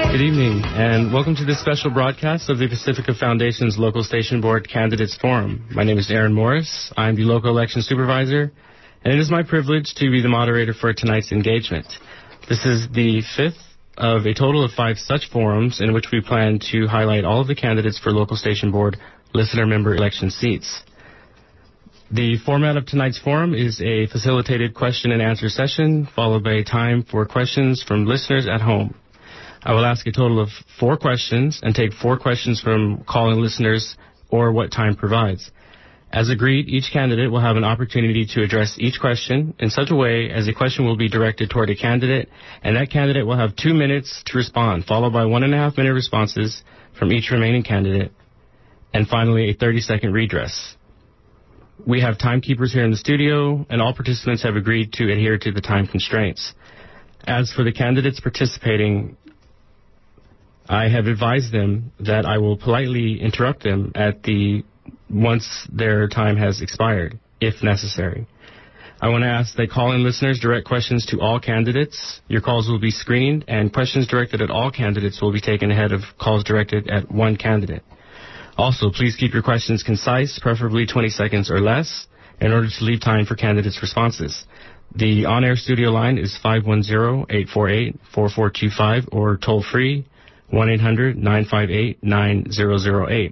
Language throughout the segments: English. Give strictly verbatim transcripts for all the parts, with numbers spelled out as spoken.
Good evening, and welcome to this special broadcast of the Pacifica Foundation's Local Station Board Candidates Forum. My name is Aaron Morris. I'm the local election supervisor, and it is my privilege to be the moderator for tonight's engagement. This is the fifth of a total of five such forums in which we plan to highlight all of the candidates for local station board listener member election seats. The format of tonight's forum is a facilitated question and answer session, followed by a time for questions from listeners at home. I will ask a total of four questions and take four questions from call-in listeners or what time provides. As agreed, each candidate will have an opportunity to address each question in such a way as a question will be directed toward a candidate, and that candidate will have two minutes to respond, followed by one and a half minute responses from each remaining candidate, and finally a thirty second redress. We have timekeepers here in the studio, and all participants have agreed to adhere to the time constraints. As for the candidates participating, I have advised them that I will politely interrupt them at the once their time has expired, if necessary. I want to ask that call-in listeners direct questions to all candidates. Your calls will be screened, and questions directed at all candidates will be taken ahead of calls directed at one candidate. Also, please keep your questions concise, preferably twenty seconds or less, in order to leave time for candidates' responses. The on-air studio line is five one zero, eight four eight, four four two five or toll-free one eight hundred, nine five eight, nine zero zero eight.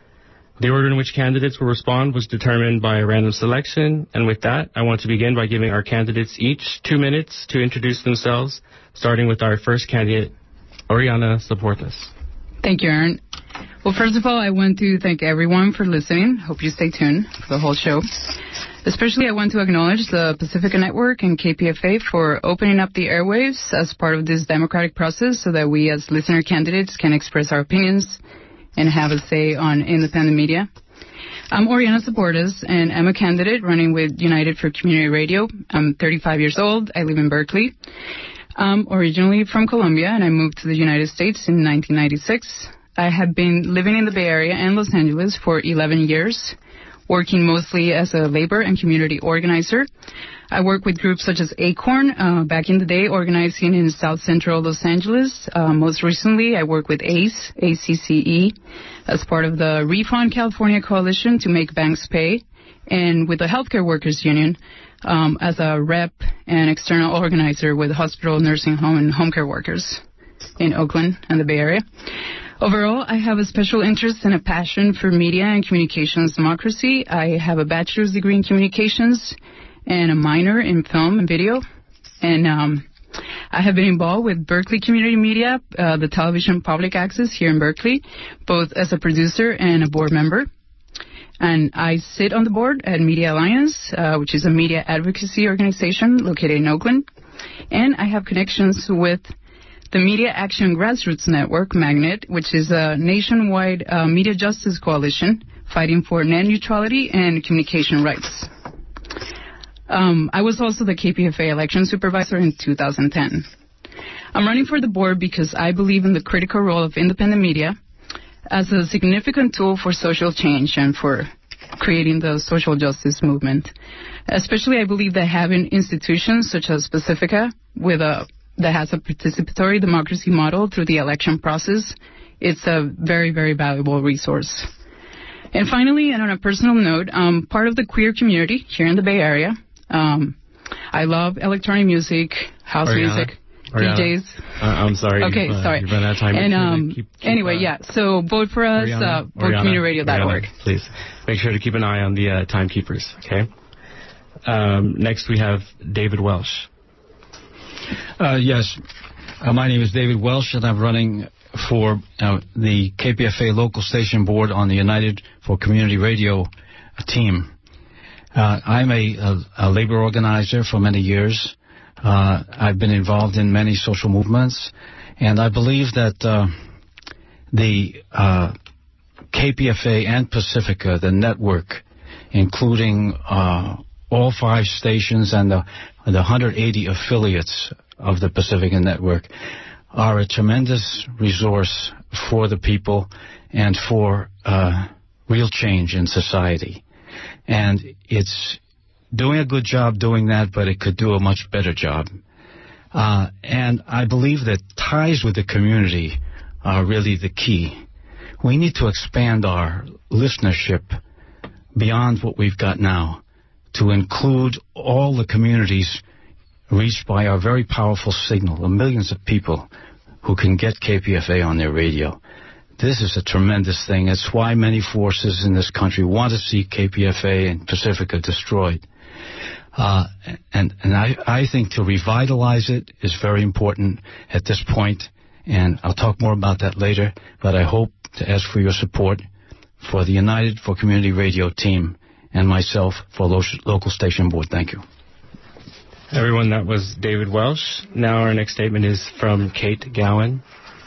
The order in which candidates will respond was determined by a random selection, and with that, I want to begin by giving our candidates each two minutes to introduce themselves, starting with our first candidate, Oriana Soportas. Thank you, Aaron. Well, first of all, I want to thank everyone for listening. Hope you stay tuned for the whole show. Especially, I want to acknowledge the Pacifica Network and K P F A for opening up the airwaves as part of this democratic process so that we as listener candidates can express our opinions and have a say on independent media. I'm Oriana Soportas, and I'm a candidate running with United for Community Radio. I'm thirty-five years old. I live in Berkeley. I'm originally from Colombia, and I moved to the United States in nineteen ninety-six. I have been living in the Bay Area and Los Angeles for eleven years, working mostly as a labor and community organizer. I work with groups such as ACORN, uh, back in the day organizing in South Central Los Angeles. Uh, most recently, I work with ACE, A C C E, as part of the Refund California Coalition to Make Banks Pay, and with the Healthcare Workers Union um, as a rep and external organizer with hospital, nursing home, and home care workers in Oakland and the Bay Area. Overall, I have a special interest and a passion for media and communications democracy. I have a bachelor's degree in communications and a minor in film and video. And um, I have been involved with Berkeley Community Media, uh, the television public access here in Berkeley, both as a producer and a board member. And I sit on the board at Media Alliance, uh, which is a media advocacy organization located in Oakland. And I have connections with the Media Action Grassroots Network, Magnet, which is a nationwide uh, media justice coalition fighting for net neutrality and communication rights. Um, I was also the K P F A election supervisor in two thousand ten. I'm running for the board because I believe in the critical role of independent media as a significant tool for social change and for creating the social justice movement. Especially, I believe that having institutions such as Pacifica with a that has a participatory democracy model through the election process, it's a very, very valuable resource. And finally, and on a personal note, I'm part of the queer community here in the Bay Area. Um, I love electronic music, house Oriana, music, Oriana, D Js. Uh, I'm sorry. Okay, you've, uh, sorry. You've run out of time. And um, keep, keep, anyway, uh, yeah, so vote for us, Oriana, uh, vote community radio dot org. Please make sure to keep an eye on the uh, timekeepers, okay? Um, next, we have David Welsh. Uh, yes, uh, my name is David Welsh, and I'm running for uh, the K P F A local station board on the United for Community Radio team. Uh, I'm a, a, a labor organizer for many years. Uh, I've been involved in many social movements, and I believe that uh, the uh, K P F A and Pacifica, the network, including uh, all five stations and the, the one hundred eighty affiliates of the Pacifica Network, are a tremendous resource for the people and for uh, real change in society. And it's doing a good job doing that, but it could do a much better job. Uh, and I believe that ties with the community are really the key. We need to expand our listenership beyond what we've got now to include all the communities reached by our very powerful signal, the millions of people who can get K P F A on their radio. This is a tremendous thing. It's why many forces in this country want to see K P F A and Pacifica destroyed. Uh, and and I, I think to revitalize it is very important at this point, and I'll talk more about that later, but I hope to ask for your support for the United for Community Radio team and myself for lo- local station board. Thank you. Everyone, that was David Welsh. Now our next statement is from Kate Gowan.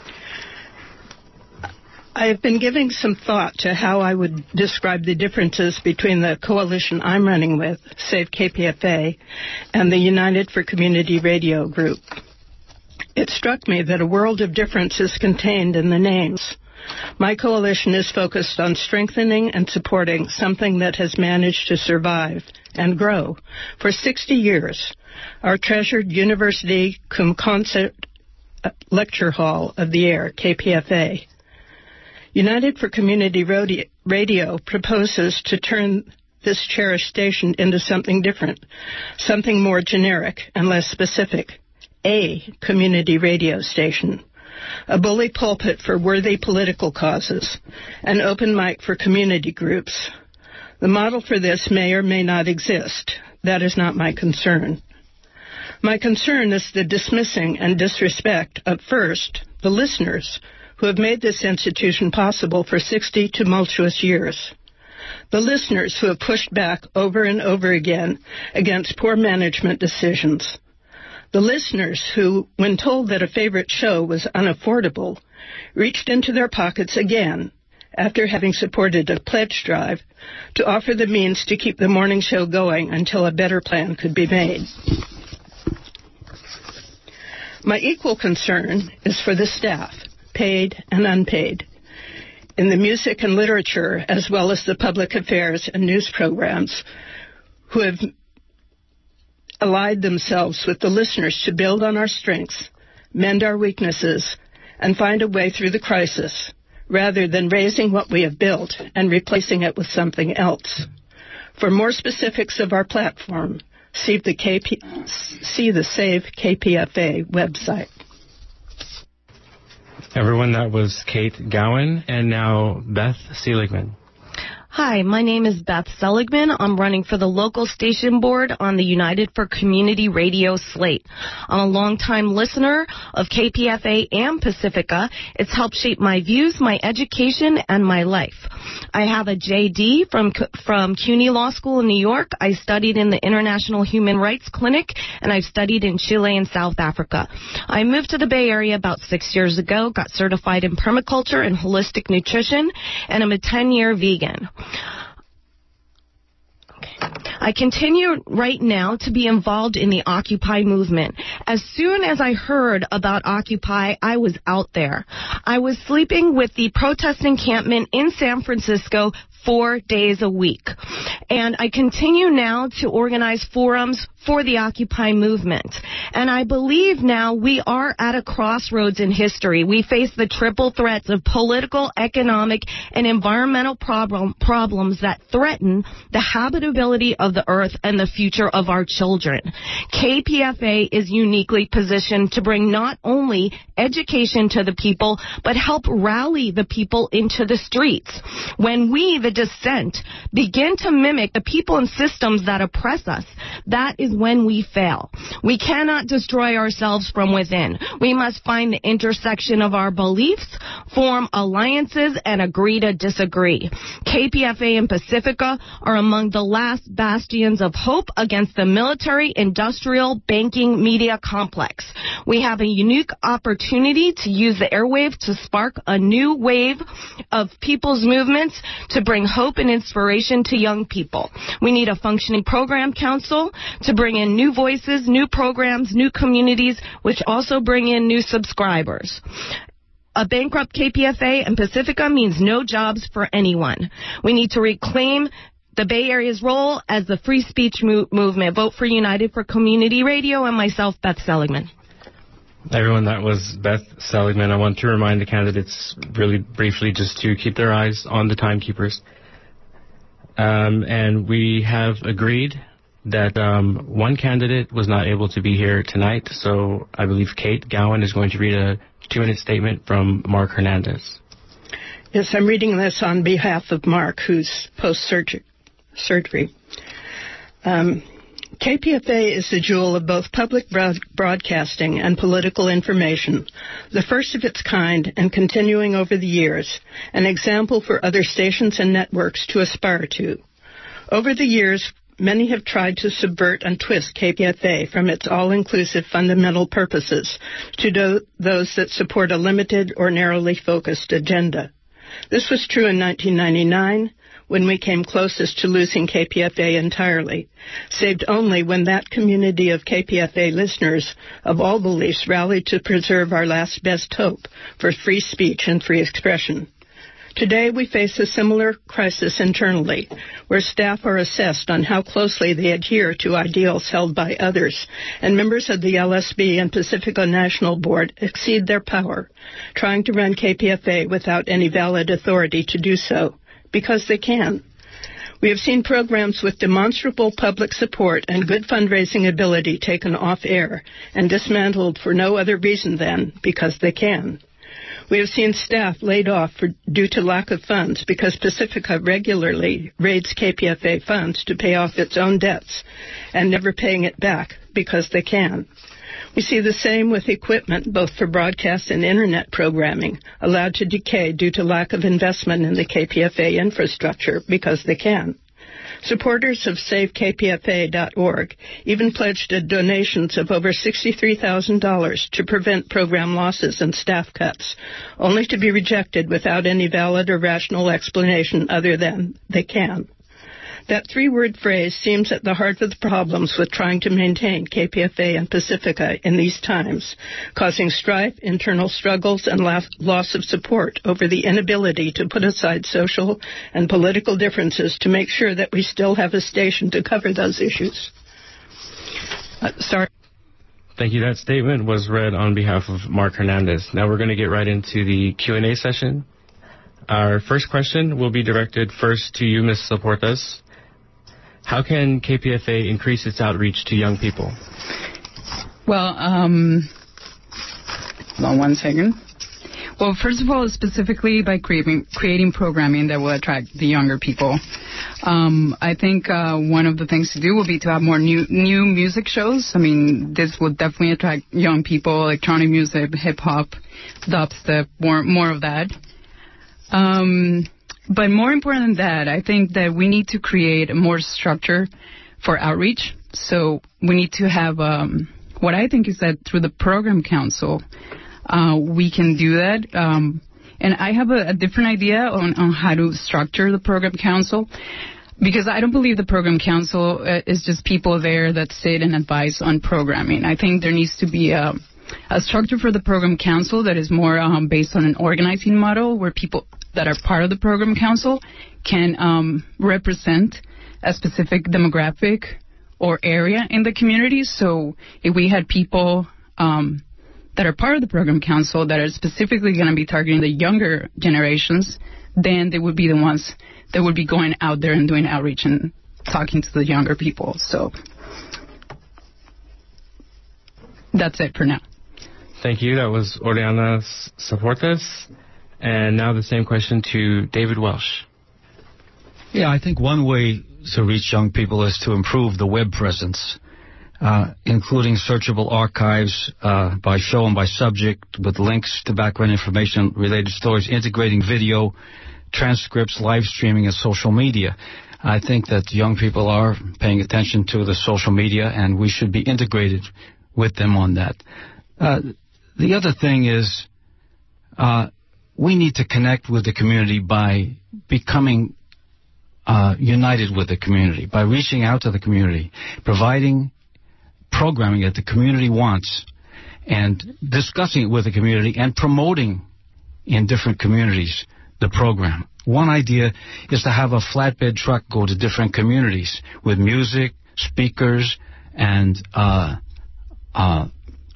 I have been giving some thought to how I would describe the differences between the coalition I'm running with, Save K P F A, and the United for Community Radio group. It struck me that a world of difference is contained in the names. My coalition is focused on strengthening and supporting something that has managed to survive and grow for sixty years, our treasured University cum Concert Lecture Hall of the Air, K P F A. United for Community Radio proposes to turn this cherished station into something different, something more generic and less specific, a community radio station, a bully pulpit for worthy political causes, an open mic for community groups. The model for this may or may not exist. That is not my concern. My concern is the dismissing and disrespect of, first, the listeners who have made this institution possible for sixty tumultuous years. The listeners who have pushed back over and over again against poor management decisions. The listeners who, when told that a favorite show was unaffordable, reached into their pockets again after having supported a pledge drive to offer the means to keep the morning show going until a better plan could be made. My equal concern is for the staff, paid and unpaid, in the music and literature, as well as the public affairs and news programs, who have allied themselves with the listeners to build on our strengths, mend our weaknesses, and find a way through the crisis, rather than raising what we have built and replacing it with something else. For more specifics of our platform, see the, K P, see the Save K P F A website. Everyone, that was Kate Gowan, and now Beth Seligman. Hi, my name is Beth Seligman. I'm running for the local station board on the United for Community Radio slate. I'm a longtime listener of K P F A and Pacifica. It's helped shape my views, my education, and my life. I have a J D from from CUNY Law School in New York. I studied in the International Human Rights Clinic, and I've studied in Chile and South Africa. I moved to the Bay Area about six years ago, got certified in permaculture and holistic nutrition, and I'm a ten-year vegan. Okay. I continue right now to be involved in the Occupy movement. As soon as I heard about Occupy, I was out there. I was sleeping with the protest encampment in San Francisco four days a week. And I continue now to organize forums for the Occupy movement. And I believe now we are at a crossroads in history. We face the triple threats of political, economic, and environmental problem, problems that threaten the habitability of the earth and the future of our children. K P F A is uniquely positioned to bring not only education to the people, but help rally the people into the streets. When we, the dissent, begin to mimic the people and systems that oppress us, that is when we fail. We cannot destroy ourselves from within. We must find the intersection of our beliefs, form alliances, and agree to disagree. K P F A and Pacifica are among the last bastions of hope against the military, industrial, banking, media complex. We have a unique opportunity to use the airwave to spark a new wave of people's movements to bring hope and inspiration to young people. We need a functioning program council to bring in new voices, new programs, new communities, which also bring in new subscribers. A bankrupt K P F A and Pacifica means no jobs for anyone. We need to reclaim the Bay Area's role as the free speech mo- movement. Vote for United for Community Radio and myself, Beth Seligman. Everyone, that was Beth Seligman. I want to remind the candidates really briefly just to keep their eyes on the timekeepers. Um, and we have agreed that um, one candidate was not able to be here tonight, so I believe Kate Gowan is going to read a two-minute statement from Mark Hernandez. Yes, I'm reading this on behalf of Mark, who's post-surgery. Um, K P F A is the jewel of both public broad- broadcasting and political information, the first of its kind and continuing over the years, an example for other stations and networks to aspire to. Over the years, many have tried to subvert and twist K P F A from its all-inclusive fundamental purposes to do- those that support a limited or narrowly focused agenda. This was true in nineteen ninety-nine, when we came closest to losing K P F A entirely, saved only when that community of K P F A listeners of all beliefs rallied to preserve our last best hope for free speech and free expression. Today, we face a similar crisis internally, where staff are assessed on how closely they adhere to ideals held by others, and members of the L S B and Pacifica National Board exceed their power, trying to run K P F A without any valid authority to do so, because they can. We have seen programs with demonstrable public support and good fundraising ability taken off air and dismantled for no other reason than because they can. We have seen staff laid off for, due to lack of funds because Pacifica regularly raids K P F A funds to pay off its own debts and never paying it back because they can. We see the same with equipment, both for broadcast and Internet programming, allowed to decay due to lack of investment in the K P F A infrastructure because they can. Supporters of Save K P F A dot org even pledged donations of over sixty-three thousand dollars to prevent program losses and staff cuts, only to be rejected without any valid or rational explanation other than they can. That three-word phrase seems at the heart of the problems with trying to maintain K P F A and Pacifica in these times, causing strife, internal struggles, and loss of support over the inability to put aside social and political differences to make sure that we still have a station to cover those issues. Uh, sorry. Thank you. That statement was read on behalf of Mark Hernandez. Now we're going to get right into the Q and A session. Our first question will be directed first to you, Miz Soportas. How can K P F A increase its outreach to young people? Well, um, hold on one second. Well, first of all, specifically by creating creating programming that will attract the younger people. Um, I think uh, one of the things to do will be to have more new new music shows. I mean, this will definitely attract young people, electronic music, hip-hop, dubstep, more, more of that. Um... But more important than that, I think that we need to create more structure for outreach. So we need to have um, what I think is that through the program council, uh, we can do that. Um, and I have a, a different idea on, on how to structure the program council, because I don't believe the program council uh, is just people there that sit and advise on programming. I think there needs to be a, a structure for the program council that is more um, based on an organizing model where people that are part of the program council can um, represent a specific demographic or area in the community. So if we had people um, that are part of the program council that are specifically going to be targeting the younger generations, then they would be the ones that would be going out there and doing outreach and talking to the younger people. So that's it for now. Thank you. That was Oriana Soportas. And now the same question to David Welsh. Yeah, I think one way to reach young people is to improve the web presence, uh, including searchable archives uh, by show and by subject with links to background information, related stories, integrating video, transcripts, live streaming, and social media. I think that young people are paying attention to the social media, and we should be integrated with them on that. Uh, the other thing is uh, we need to connect with the community by becoming uh, united with the community, by reaching out to the community, providing programming that the community wants, and discussing it with the community and promoting in different communities the program. One idea is to have a flatbed truck go to different communities with music, speakers, and uh, uh,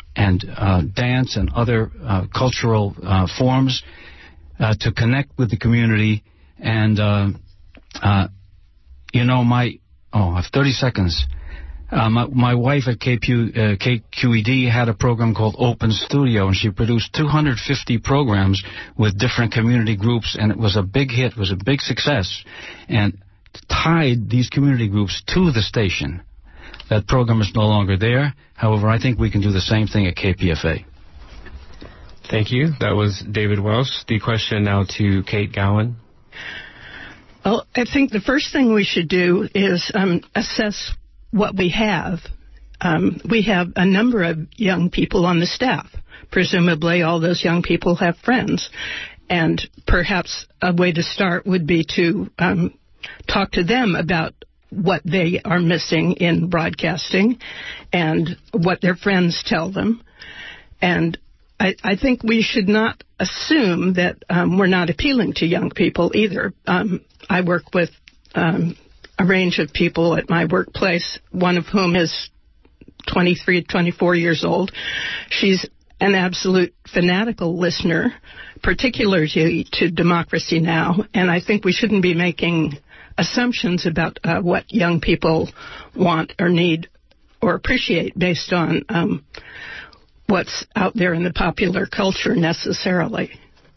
and uh, dance and other uh, cultural uh, forms uh, to connect with the community. And, uh, uh, you know, my, oh, I have thirty seconds. Uh, my, my wife at K Q, uh, K Q E D had a program called Open Studio, and she produced two hundred fifty programs with different community groups, and it was a big hit, it was a big success, and tied these community groups to the station. That program is no longer there. However, I think we can do the same thing at K P F A. Thank you. That was David Welsh. The question now to Kate Gowan. Well, I think the first thing we should do is um, assess what we have. Um, we have a number of young people on the staff. Presumably all those young people have friends. And perhaps a way to start would be to um, talk to them about what they are missing in broadcasting and what their friends tell them. And I, I think we should not assume that um, we're not appealing to young people either. Um, I work with um, a range of people at my workplace, one of whom is twenty-three, twenty-four years old. She's an absolute fanatical listener, particularly to Democracy Now!, and I think we shouldn't be making assumptions about uh, what young people want or need or appreciate based on um, what's out there in the popular culture necessarily.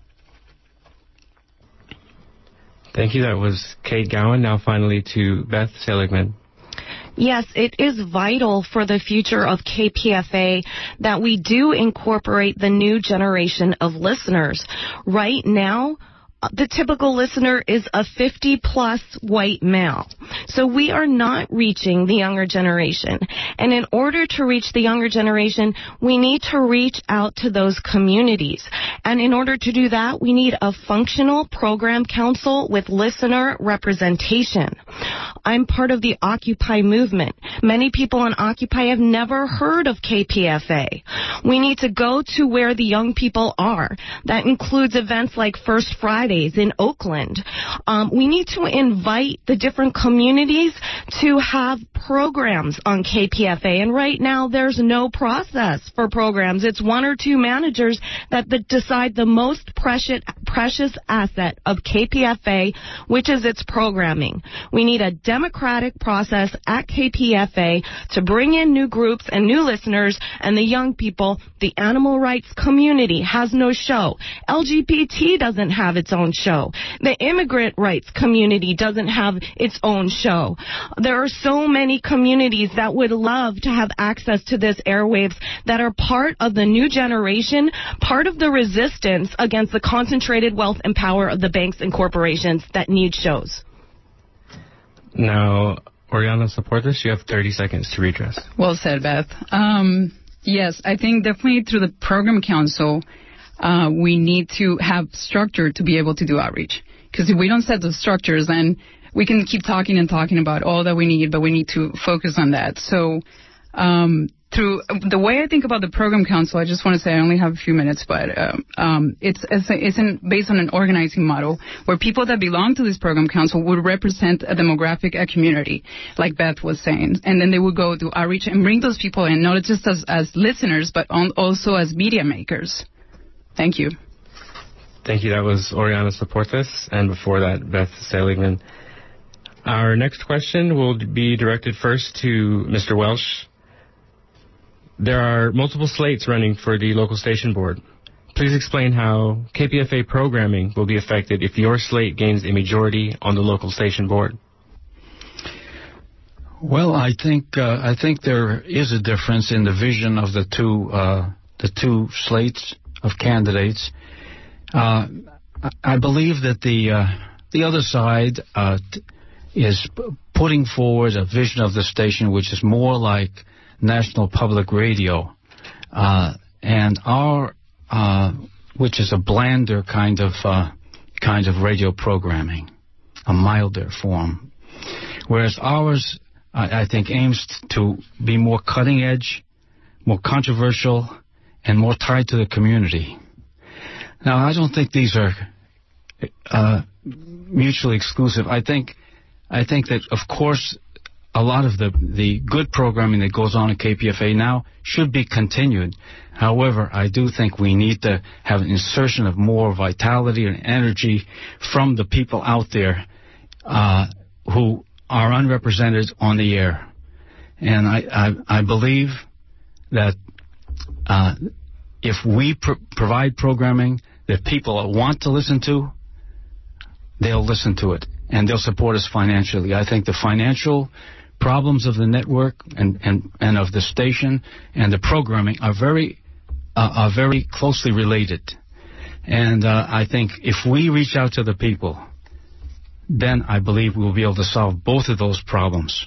Thank you. That was Kate Gowan. Now finally to Beth Seligman. Yes, it is vital for the future of K P F A that we do incorporate the new generation of listeners. Right now, the typical listener is a fifty-plus white male. So we are not reaching the younger generation. And in order to reach the younger generation, we need to reach out to those communities. And in order to do that, we need a functional program council with listener representation. I'm part of the Occupy movement. Many people on Occupy have never heard of K P F A. We need to go to where the young people are. That includes events like First Friday in Oakland. Um, we need to invite the different communities to have programs on K P F A. And right now, there's no process for programs. It's one or two managers that decide the most precious, precious asset of K P F A, which is its programming. We need a democratic process at K P F A to bring in new groups and new listeners, and the young people. The animal rights community has no show. L G B T doesn't have its own show. The immigrant rights community doesn't have its own show. There are so many communities that would love to have access to this airwaves that are part of the new generation, part of the resistance against the concentrated wealth and power of the banks and corporations that need shows. Now, Oriana Soportas, you have thirty seconds to redress. Well said, Beth. Um, yes, I think definitely through the program council, Uh, we need to have structure to be able to do outreach. Because if we don't set the structures, then we can keep talking and talking about all that we need, but we need to focus on that. So um, through the way I think about the program council, I just want to say I only have a few minutes, but uh, um, it's it's, a, it's an, based on an organizing model where people that belong to this program council would represent a demographic, a community, like Beth was saying. And then they would go do outreach and bring those people in, not just as, as listeners, but on, also as media makers. Thank you. Thank you. That was Oriana Soportas, and before that, Beth Seligman. Our next question will be directed first to Mister Welsh. There are multiple slates running for the local station board. Please explain how K P F A programming will be affected if your slate gains a majority on the local station board. Well, I think uh, I think there is a difference in the vision of the two uh, the two slates of candidates. Uh, I believe that the uh, the other side uh, t- is p- putting forward a vision of the station which is more like National Public Radio, uh, and our uh, which is a blander kind of uh, kind of radio programming, a milder form, whereas ours, I, I think, aims to be more cutting edge, more controversial, and more tied to the community. Now, I don't think these are uh, mutually exclusive. I think, I think that, of course, a lot of the, the good programming that goes on at K P F A now should be continued. However, I do think we need to have an insertion of more vitality and energy from the people out there uh, who are unrepresented on the air. And I, I, I believe that uh, if we pr- provide programming that people want to listen to, they'll listen to it, and they'll support us financially. I think the financial problems of the network and, and, and of the station and the programming are very uh, are very closely related. And uh, I think if we reach out to the people, then I believe we'll be able to solve both of those problems.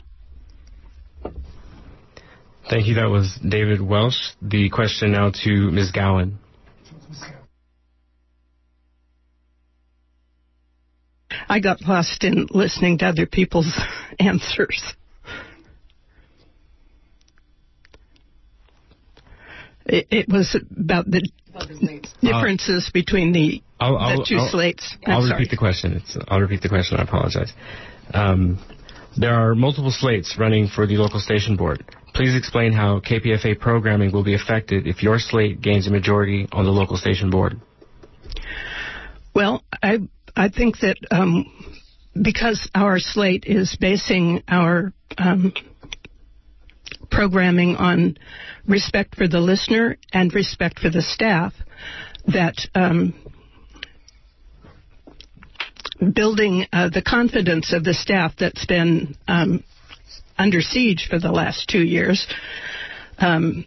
Thank you. That was David Welsh. The question now to Miz Gowan. I got lost in listening to other people's answers. It, it was about the differences uh, between the, I'll, I'll, the two I'll, slates. I'm I'll sorry. repeat the question. It's, I'll repeat the question. I apologize. Um, there are multiple slates running for the local station board. Please explain how K P F A programming will be affected if your slate gains a majority on the local station board. Well, I I think that um, because our slate is basing our um, programming on respect for the listener and respect for the staff, that um, building uh, the confidence of the staff that's been um, under siege for the last two years um,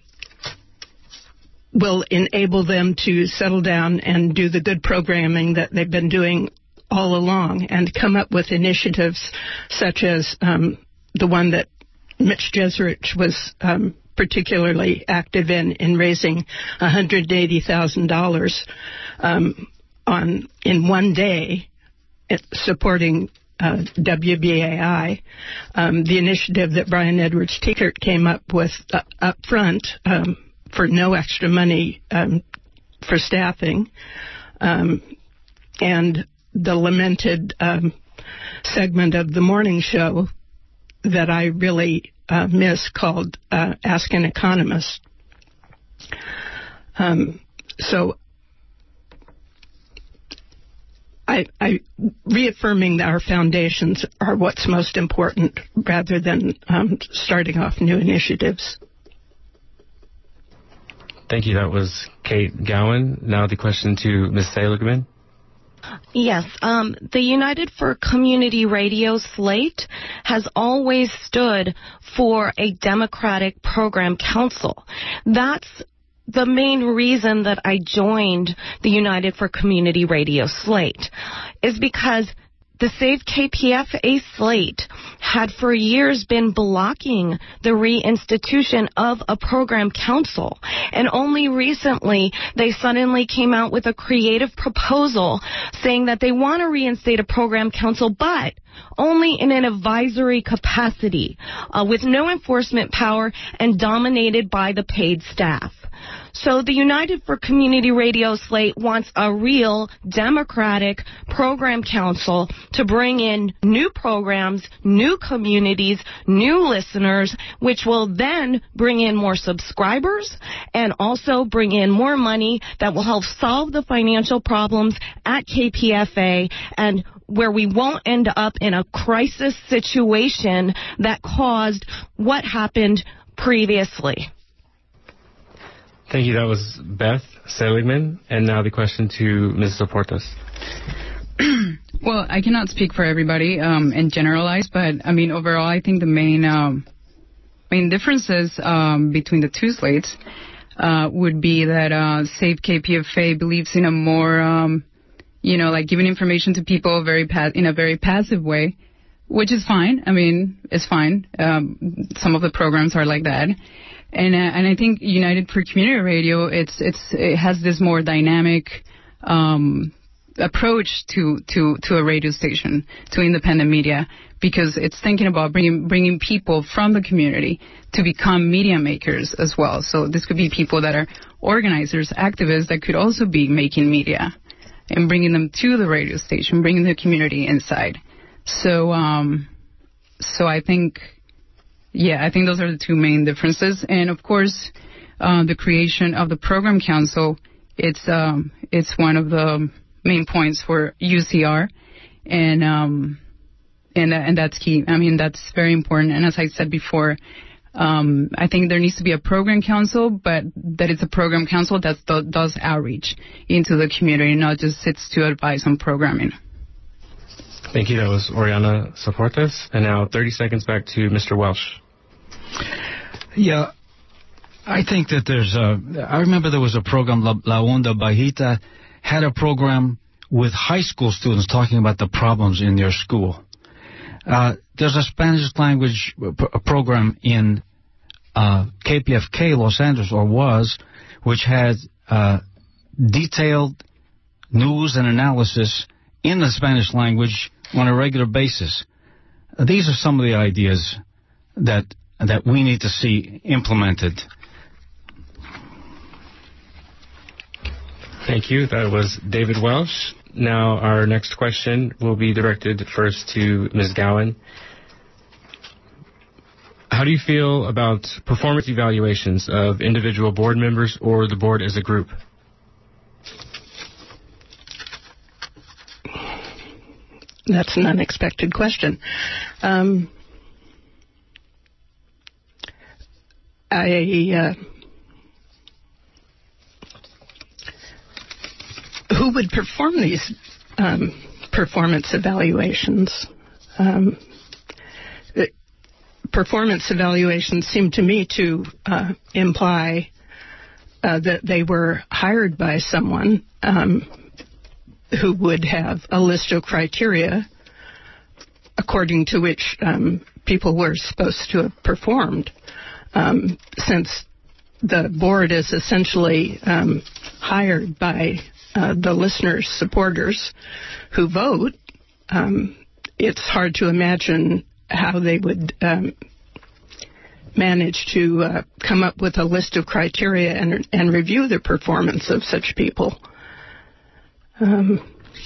will enable them to settle down and do the good programming that they've been doing all along and come up with initiatives such as um, the one that Mitch Jeserich was um, particularly active in, in raising one hundred eighty thousand dollars um, on in one day, it, supporting uh, W B A I. Um, the initiative that Brian Edwards Tiekert came up with uh, up front um, for no extra money um, for staffing, um, and the lamented um, segment of the morning show that I really uh, miss called uh, Ask an Economist. Um, so I, I reaffirming that our foundations are what's most important rather than um, starting off new initiatives. Thank you. That was Kate Gowan. Now the question to Miz Seligman. Yes, um, the United for Community Radio slate has always stood for a Democratic program council. That's the main reason that I joined the United for Community Radio slate, is because the Save K P F A slate had for years been blocking the reinstitution of a program council. And only recently they suddenly came out with a creative proposal saying that they want to reinstate a program council, but only in an advisory capacity, uh, with no enforcement power and dominated by the paid staff. So the United for Community Radio slate wants a real Democratic program council to bring in new programs, new communities, new listeners, which will then bring in more subscribers and also bring in more money that will help solve the financial problems at K P F A, and where we won't end up in a crisis situation that caused what happened previously. Thank you. That was Beth Seligman. And now the question to Miz Soportas. Well, I cannot speak for everybody um, and generalize, but, I mean, overall, I think the main um, main differences um, between the two slates uh, would be that uh, Save K P F A believes in a more, um, you know, like giving information to people very pa- in a very passive way, which is fine. I mean, it's fine. Um, some of the programs are like that. And uh, and I think United for Community Radio, it's it's it has this more dynamic um, approach to, to, to a radio station, to independent media, because it's thinking about bringing bringing people from the community to become media makers as well. So this could be people that are organizers, activists that could also be making media and bringing them to the radio station, bringing the community inside. So um, so I think Yeah, I think those are the two main differences. And of course, uh, the creation of the program council, it's um, it's one of the main points for U C R, and um, and and that's key. I mean, that's very important. And as I said before, um, I think there needs to be a program council, but that it's a program council that do, does outreach into the community, not just sits to advise on programming. Thank you. That was Oriana Soportes. And now thirty seconds back to Mister Welsh. Yeah, I think that there's a... I remember there was a program, La, La Onda Bajita, had a program with high school students talking about the problems in their school. Uh, there's a Spanish language p- program in uh, K P F K Los Angeles, or was, which had uh, detailed news and analysis in the Spanish language on a regular basis. Uh, these are some of the ideas that that we need to see implemented. Thank you. That was David Welsh. Now our next question will be directed first to Miz Gowan. How do you feel about performance evaluations of individual board members or the board as a group? That's an unexpected question. Um, I, uh, who would perform these um, performance evaluations? Um, it, performance evaluations seem to me to uh, imply uh, that they were hired by someone um, who would have a list of criteria according to which um, people were supposed to have performed. Um, since the board is essentially um, hired by uh, the listeners' supporters who vote, um, it's hard to imagine how they would um, manage to uh, come up with a list of criteria and, and review the performance of such people. Um,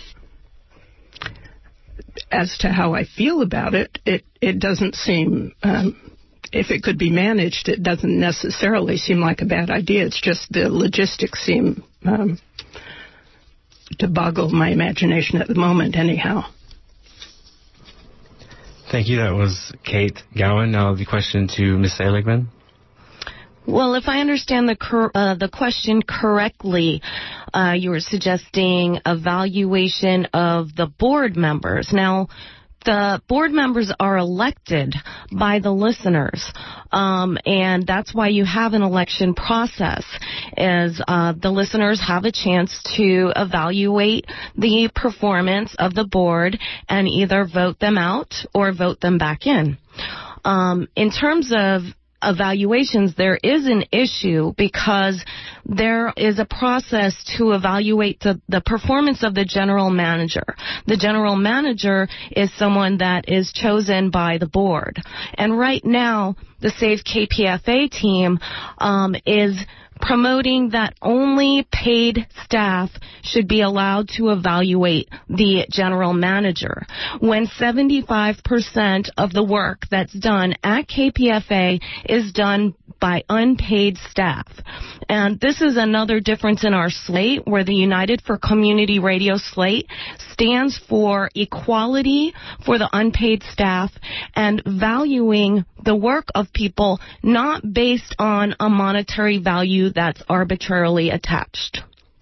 as to how I feel about it, it, it doesn't seem... Um, If it could be managed, it doesn't necessarily seem like a bad idea. It's just the logistics seem um, to boggle my imagination at the moment, anyhow. Thank you. That was Kate Gowan. Now the question to Miz Seligman. Well, if I understand the cor- uh, the question correctly, uh, you were suggesting evaluation of the board members. Now, the board members are elected by the listeners, um, and that's why you have an election process, is uh, the listeners have a chance to evaluate the performance of the board and either vote them out or vote them back in. Um, in terms of evaluations, there is an issue because there is a process to evaluate the, the performance of the general manager. The general manager is someone that is chosen by the board. And right now, the Save K P F A team um, is promoting that only paid staff should be allowed to evaluate the general manager, when seventy-five percent of the work that's done at K P F A is done by unpaid staff. And this is another difference in our slate, where the United for Community Radio slate stands for equality for the unpaid staff and valuing the work of people not based on a monetary value that's arbitrarily attached.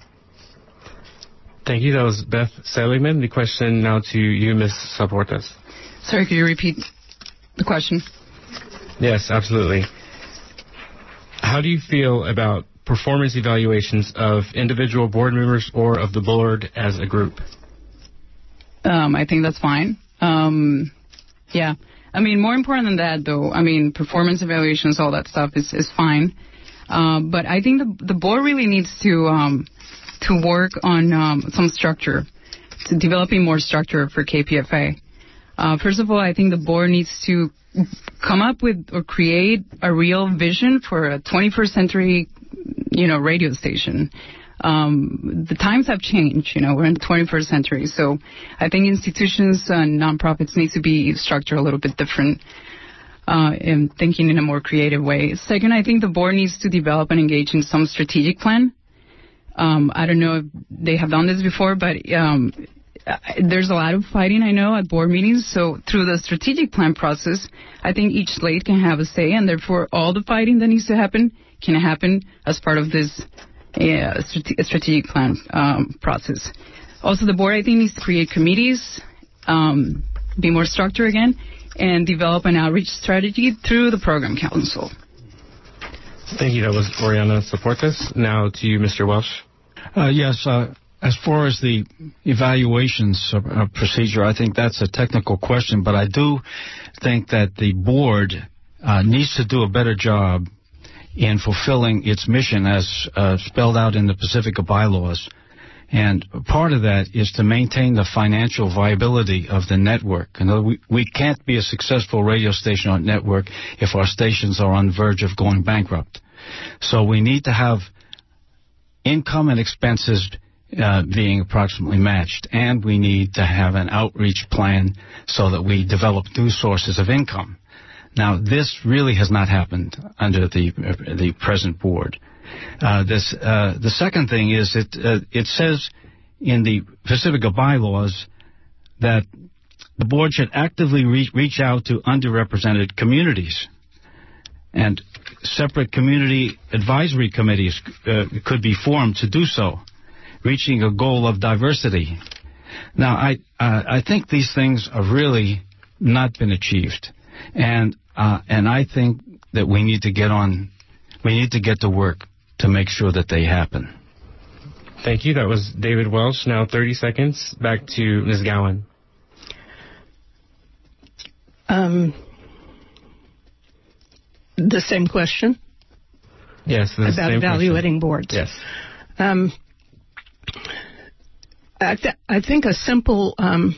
Thank you. That was Beth Seligman. The question now to you, Miz Soportes. Sorry, could you repeat the question? Yes, absolutely. How do you feel about performance evaluations of individual board members or of the board as a group? Um, I think that's fine. Um, yeah. I mean, more important than that, though, I mean, performance evaluations, all that stuff is, is fine. Uh, but I think the, the board really needs to um, to work on um, some structure, to developing more structure for K P F A. Uh, first of all, I think the board needs to come up with or create a real vision for a twenty-first century, you know, radio station. Um, the times have changed, you know, we're in the twenty-first century. So I think institutions and nonprofits need to be structured a little bit different. uh, and thinking in a more creative way. Second, I think the board needs to develop and engage in some strategic plan. Um, I don't know if they have done this before, but um, there's a lot of fighting, I know, at board meetings. So through the strategic plan process, I think each slate can have a say, and therefore all the fighting that needs to happen can happen as part of this uh, strate- strategic plan um, process. Also, the board, I think, needs to create committees, um, be more structured again, and develop an outreach strategy through the program council. Thank you. That was Oriana Soportas. Now to you, Mister Welsh. Uh, yes, uh, as far as the evaluations uh, procedure, I think that's a technical question, but I do think that the board uh, needs to do a better job in fulfilling its mission as uh, spelled out in the Pacifica bylaws. And part of that is to maintain the financial viability of the network. And we, we can't be a successful radio station or network if our stations are on the verge of going bankrupt. So we need to have income and expenses uh, being approximately matched. And we need to have an outreach plan so that we develop new sources of income. Now, this really has not happened under the, uh, the present board. Uh, this, uh, the second thing is it, uh, it says in the Pacifica bylaws that the board should actively reach, reach out to underrepresented communities, and separate community advisory committees uh, could be formed to do so, reaching a goal of diversity. Now, I, uh, I think these things have really not been achieved, and uh, and I think that we need to get on, we need to get to work to make sure that they happen. Thank you. That was David Welsh. Now thirty seconds. Back to Miz Gowan. Um, the same question? Yes, the about same evaluating question. boards. Yes. Um, I, th- I think a simple um,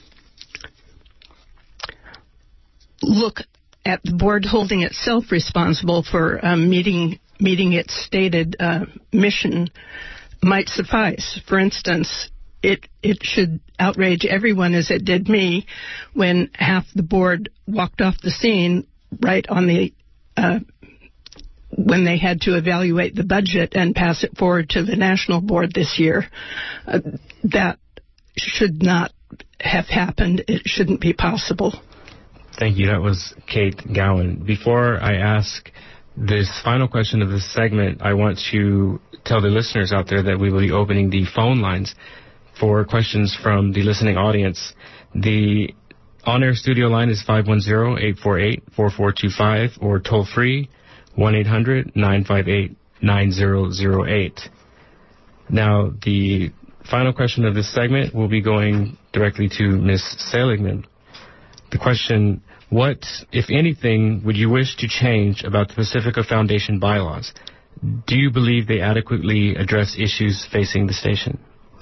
look at the board holding itself responsible for um, meeting meeting its stated uh, mission might suffice. For instance, it it should outrage everyone as it did me when half the board walked off the scene right on the uh, when they had to evaluate the budget and pass it forward to the national board this year. Uh, that should not have happened. It shouldn't be possible. Thank you. That was Kate Gowan. Before I ask this final question of this segment, I want to tell the listeners out there that we will be opening the phone lines for questions from the listening audience. The on-air studio line is five one zero, eight four eight, four four two five or toll-free one eight hundred, nine five eight, nine zero zero eight. Now, the final question of this segment will be going directly to Miz Seligman. The question: what, if anything, would you wish to change about the Pacifica Foundation bylaws? Do you believe they adequately address issues facing the station?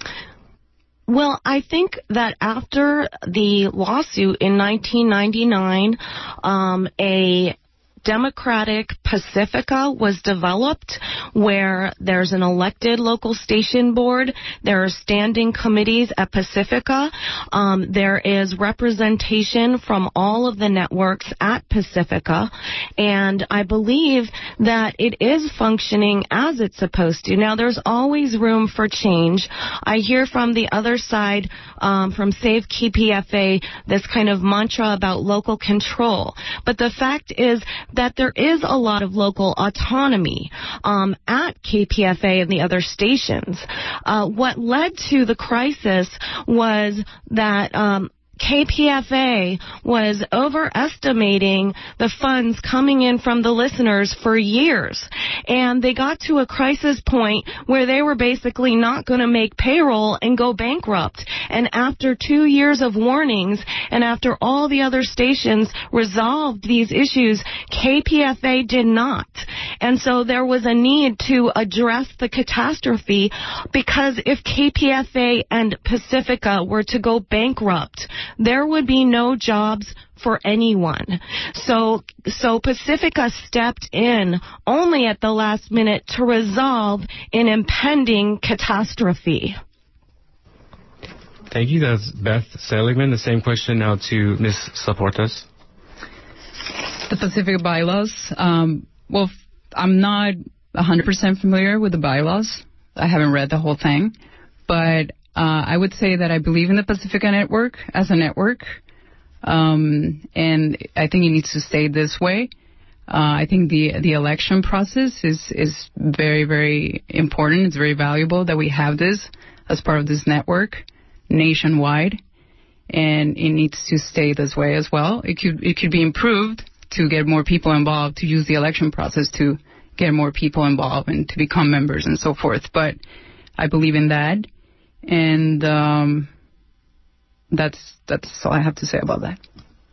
Well, I think that after the lawsuit in nineteen ninety-nine, um, a Democratic Pacifica was developed where there's an elected local station board. There are standing committees at Pacifica. Um, there is representation from all of the networks at Pacifica. And I believe that it is functioning as it's supposed to. Now, there's always room for change. I hear from the other side, um, from Save K P F A, this kind of mantra about local control. But the fact is that there is a lot of local autonomy um, at K P F A and the other stations. Uh, what led to the crisis was that um, K P F A was overestimating the funds coming in from the listeners for years. And they got to a crisis point where they were basically not going to make payroll and go bankrupt. And after two years of warnings, and after all the other stations resolved these issues, K P F A did not. And so there was a need to address the catastrophe, because if K P F A and Pacifica were to go bankrupt, there would be no jobs for anyone. So, so Pacifica stepped in only at the last minute to resolve an impending catastrophe. Thank you. That's Beth Seligman. The same question now to Miz Soportas. The Pacifica bylaws. Um, well, I'm not one hundred percent familiar with the bylaws. I haven't read the whole thing. But uh, I would say that I believe in the Pacifica Network as a network. Um, and I think it needs to stay this way. Uh, I think the the election process is, is very, very important. It's very valuable that we have this as part of this network nationwide. And it needs to stay this way as well. It could it could be improved to get more people involved, to use the election process to get more people involved and to become members and so forth. But I believe in that. And um, that's that's all I have to say about that.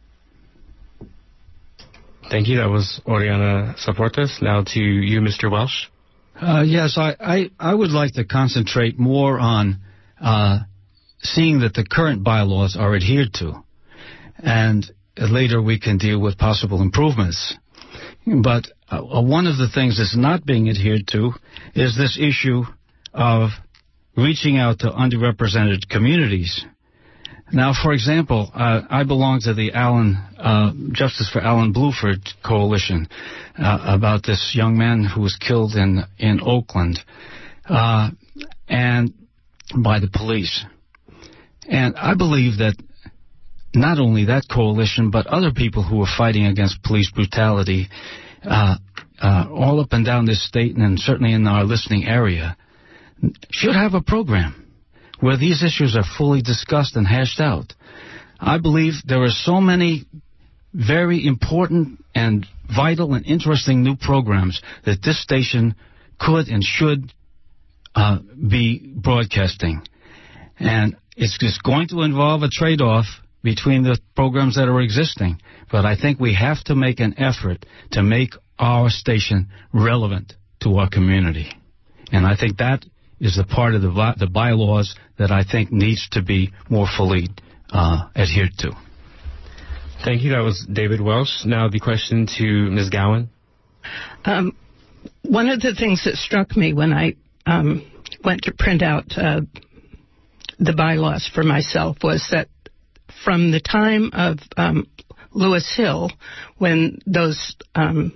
Thank you. That was Oriana Soportes. Now to you, Mister Welsh. Uh, yes, I, I, I would like to concentrate more on uh, seeing that the current bylaws are adhered to. And later we can deal with possible improvements. But uh, one of the things that's not being adhered to is this issue of reaching out to underrepresented communities. Now, for example, uh, I belong to the Alan uh, Justice for Alan Bluford Coalition uh, about this young man who was killed in in Oakland uh, and by the police. And I believe that not only that coalition, but other people who are fighting against police brutality uh, uh, all up and down this state and certainly in our listening area should have a program where these issues are fully discussed and hashed out. I believe there are so many very important and vital and interesting new programs that this station could and should uh, be broadcasting. And it's just going to involve a trade-off between the programs that are existing. But I think we have to make an effort to make our station relevant to our community. And I think that is the part of the, by- the bylaws that I think needs to be more fully uh, adhered to. Thank you. That was David Welsh. Now the question to Miz Gowan. Um, one of the things that struck me when I um, went to print out uh, the bylaws for myself was that from the time of um, Lewis Hill, when those um,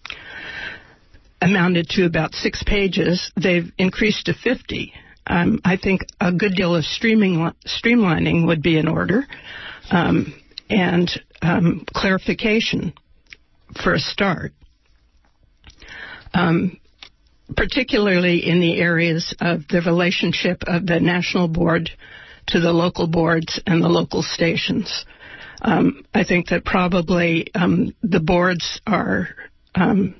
amounted to about six pages, they've increased to fifty. Um, I think a good deal of streaming, streamlining would be in order, um, and um, clarification for a start, um, particularly in the areas of the relationship of the national board to the local boards and the local stations. Um, I think that probably um, the boards are um,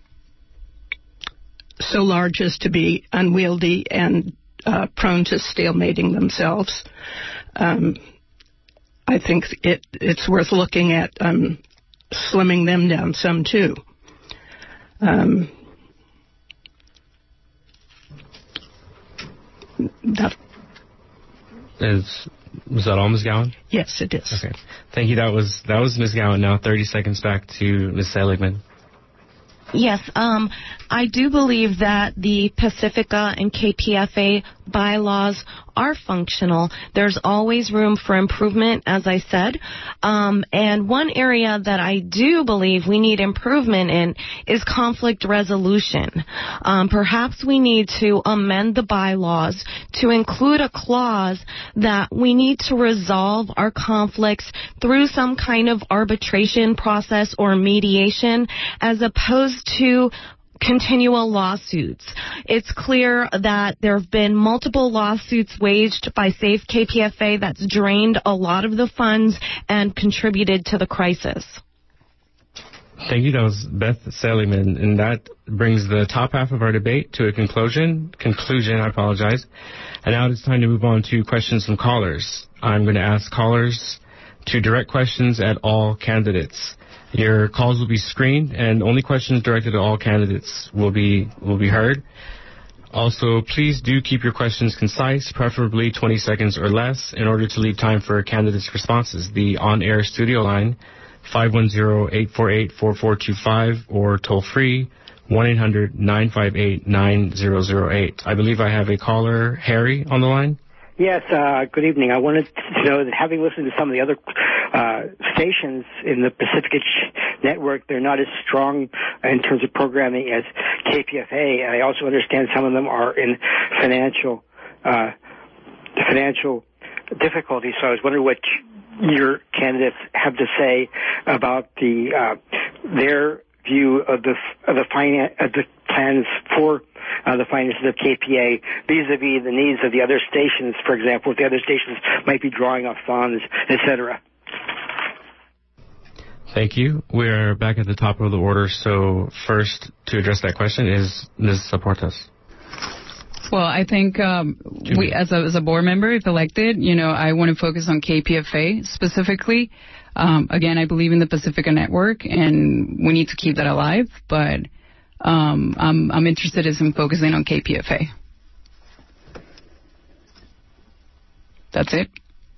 so large as to be unwieldy and uh, prone to stalemating themselves. Um, I think it, it's worth looking at um, slimming them down some, too. Um, that, Is, was that all, Miz Gowan? yes, it is. Okay. Thank you. That was that was Miz Gowan. Now thirty seconds back to Miz Seligman. Yes, um, I do believe that the Pacifica and K P F A bylaws are functional. There's always room for improvement, as I said. Um, and one area that I do believe we need improvement in is conflict resolution. Um, perhaps we need to amend the bylaws to include a clause that we need to resolve our conflicts through some kind of arbitration process or mediation, as opposed to continual lawsuits. It's clear that there have been multiple lawsuits waged by Save K P F A that's drained a lot of the funds and contributed to the crisis. Thank you. That was Beth Seligman, and that brings the top half of our debate to a conclusion. Conclusion, I apologize. And now it's time to move on to questions from callers. I'm going to ask callers to direct questions at all candidates. Your calls will be screened, and only questions directed at all candidates will be will be heard. Also, please do keep your questions concise, preferably twenty seconds or less, in order to leave time for candidates' responses. The on-air studio line, five one zero, eight four eight, four four two five, or toll-free, one eight hundred, nine five eight, nine zero zero eight. I believe I have a caller, Harry, on the line. Yes, uh, good evening. I wanted to know that having listened to some of the other uh, stations in the Pacific network, they're not as strong in terms of programming as K P F A. And I also understand some of them are in financial uh, financial difficulties. So I was wondering what your candidates have to say about the uh, their view of the of the finance of the plans for uh, the finances of K P A vis-a-vis the needs of the other stations. For example, if the other stations might be drawing off funds, et cetera. Thank you. We're back at the top of the order. So first, to address that question, is Miz Soportas. Well, I think um, we, as a, as a board member, if elected, you know, I want to focus on K P F A specifically. Um, again, I believe in the Pacifica Network, and we need to keep that alive. But um, I'm, I'm interested in focusing on K P F A. That's it.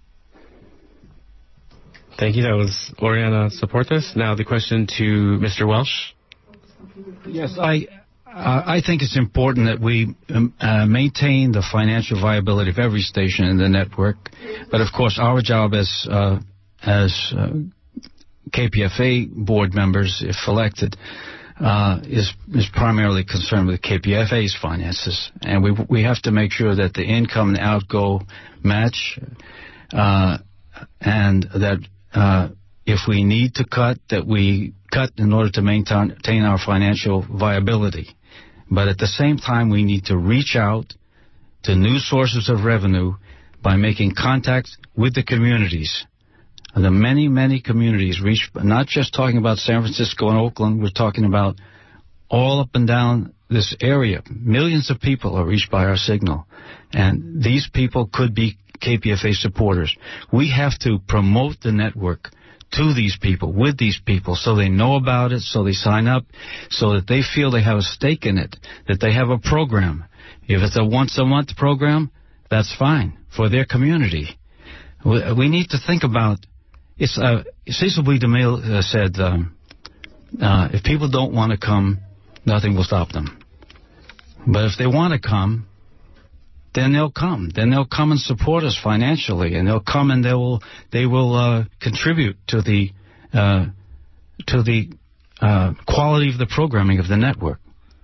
Thank you. That was Oriana Soportas. Now the question to Mister Welsh. Yes, I uh, I think it's important that we um, uh, maintain the financial viability of every station in the network. But of course, our job as uh, as uh, K P F A board members, if elected, uh, is is primarily concerned with K P F A's finances, and we we have to make sure that the income and outgo match, uh, and that. Uh, if we need to cut, that we cut in order to maintain our financial viability. But at the same time, we need to reach out to new sources of revenue by making contact with the communities. The many, many communities reach, not just talking about San Francisco and Oakland, we're talking about all up and down this area. Millions of people are reached by our signal. And these people could be K P F A supporters. We have to promote the network to these people, with these people, so they know about it, so they sign up, so that they feel they have a stake in it, that they have a program. If it's a once-a-month program, that's fine for their community. We, we need to think about, it's, uh, Cecil B. DeMille uh, said, um, uh, if people don't want to come, nothing will stop them. But if they want to come, then they'll come. Then they'll come and support us financially, and they'll come and they will they will uh, contribute to the uh, to the uh, quality of the programming of the network.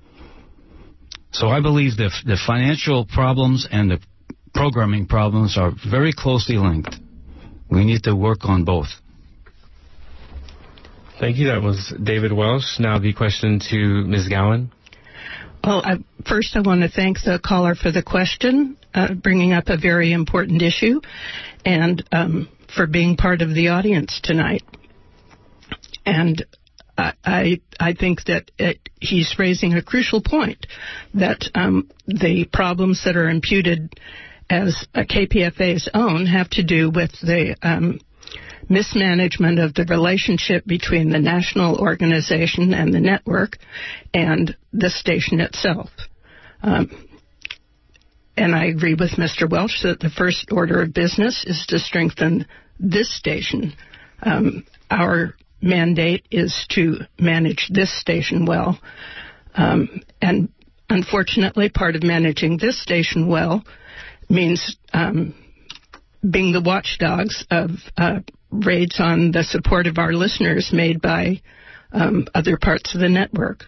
So I believe the the financial problems and the programming problems are very closely linked. We need to work on both. Thank you. That was David Welsh. Now the question to Miz Gowan. Well, I, first I want to thank the caller for the question, uh, bringing up a very important issue, and um, for being part of the audience tonight. And I, I, I think that it, he's raising a crucial point, that um, the problems that are imputed as a K P F A's own have to do with the um, mismanagement of the relationship between the national organization and the network and the station itself. Um, and I agree with Mister Welsh that the first order of business is to strengthen this station. Um, our mandate is to manage this station well. Um, and unfortunately, part of managing this station well means um, being the watchdogs of uh, raids on the support of our listeners made by um, other parts of the network.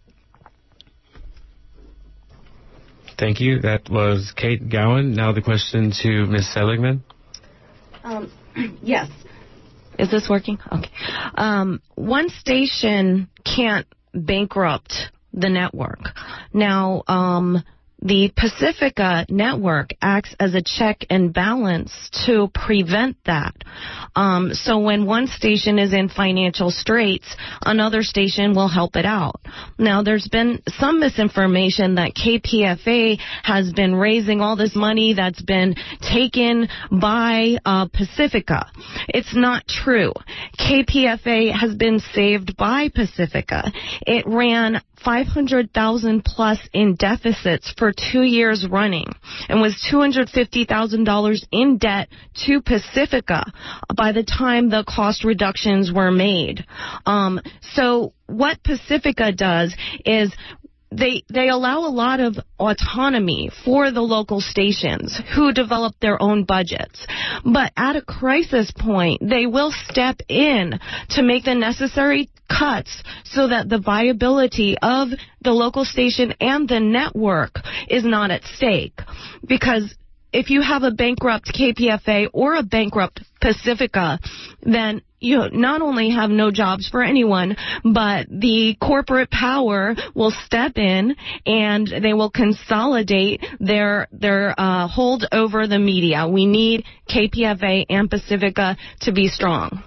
Thank you. That was Kate Gowan. Now the question to Miz Seligman. Um, yes. Is this working? Okay. Um, one station can't bankrupt the network. Now, um, the Pacifica network acts as a check and balance to prevent that. Um, so when one station is in financial straits, another station will help it out. Now, there's been some misinformation that K P F A has been raising all this money that's been taken by uh, Pacifica. It's not true. K P F A has been saved by Pacifica. It ran five hundred thousand plus in deficits for two years running and was two hundred fifty thousand dollars in debt to Pacifica by the time the cost reductions were made. Um, so what Pacifica does is they they allow a lot of autonomy for the local stations who develop their own budgets. But at a crisis point, they will step in to make the necessary cuts so that the viability of the local station and the network is not at stake. Because if you have a bankrupt K P F A or a bankrupt Pacifica, then you not only have no jobs for anyone, but the corporate power will step in and they will consolidate their their uh, hold over the media. We need K P F A and Pacifica to be strong.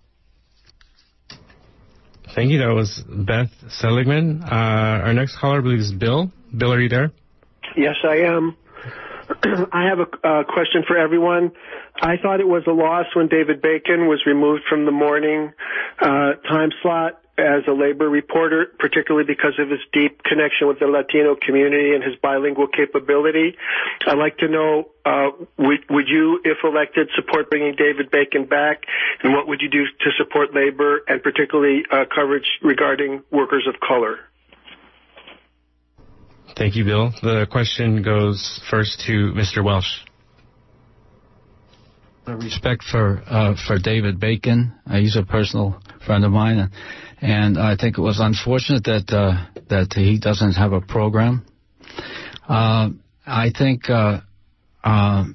Thank you. That was Beth Seligman. Uh, our next caller, I believe, is Bill. Bill, are you there? Yes, I am. I have a uh, question for everyone. I thought it was a loss when David Bacon was removed from the morning uh, time slot as a labor reporter, particularly because of his deep connection with the Latino community and his bilingual capability. I'd like to know, uh, would, would you, if elected, support bringing David Bacon back? And what would you do to support labor and particularly uh, coverage regarding workers of color? Thank you, Bill. The question goes first to Mister Welsh. Respect for uh, for David Bacon. Uh, he's a personal friend of mine, and, and I think it was unfortunate that uh, that he doesn't have a program. Uh, I think uh, uh,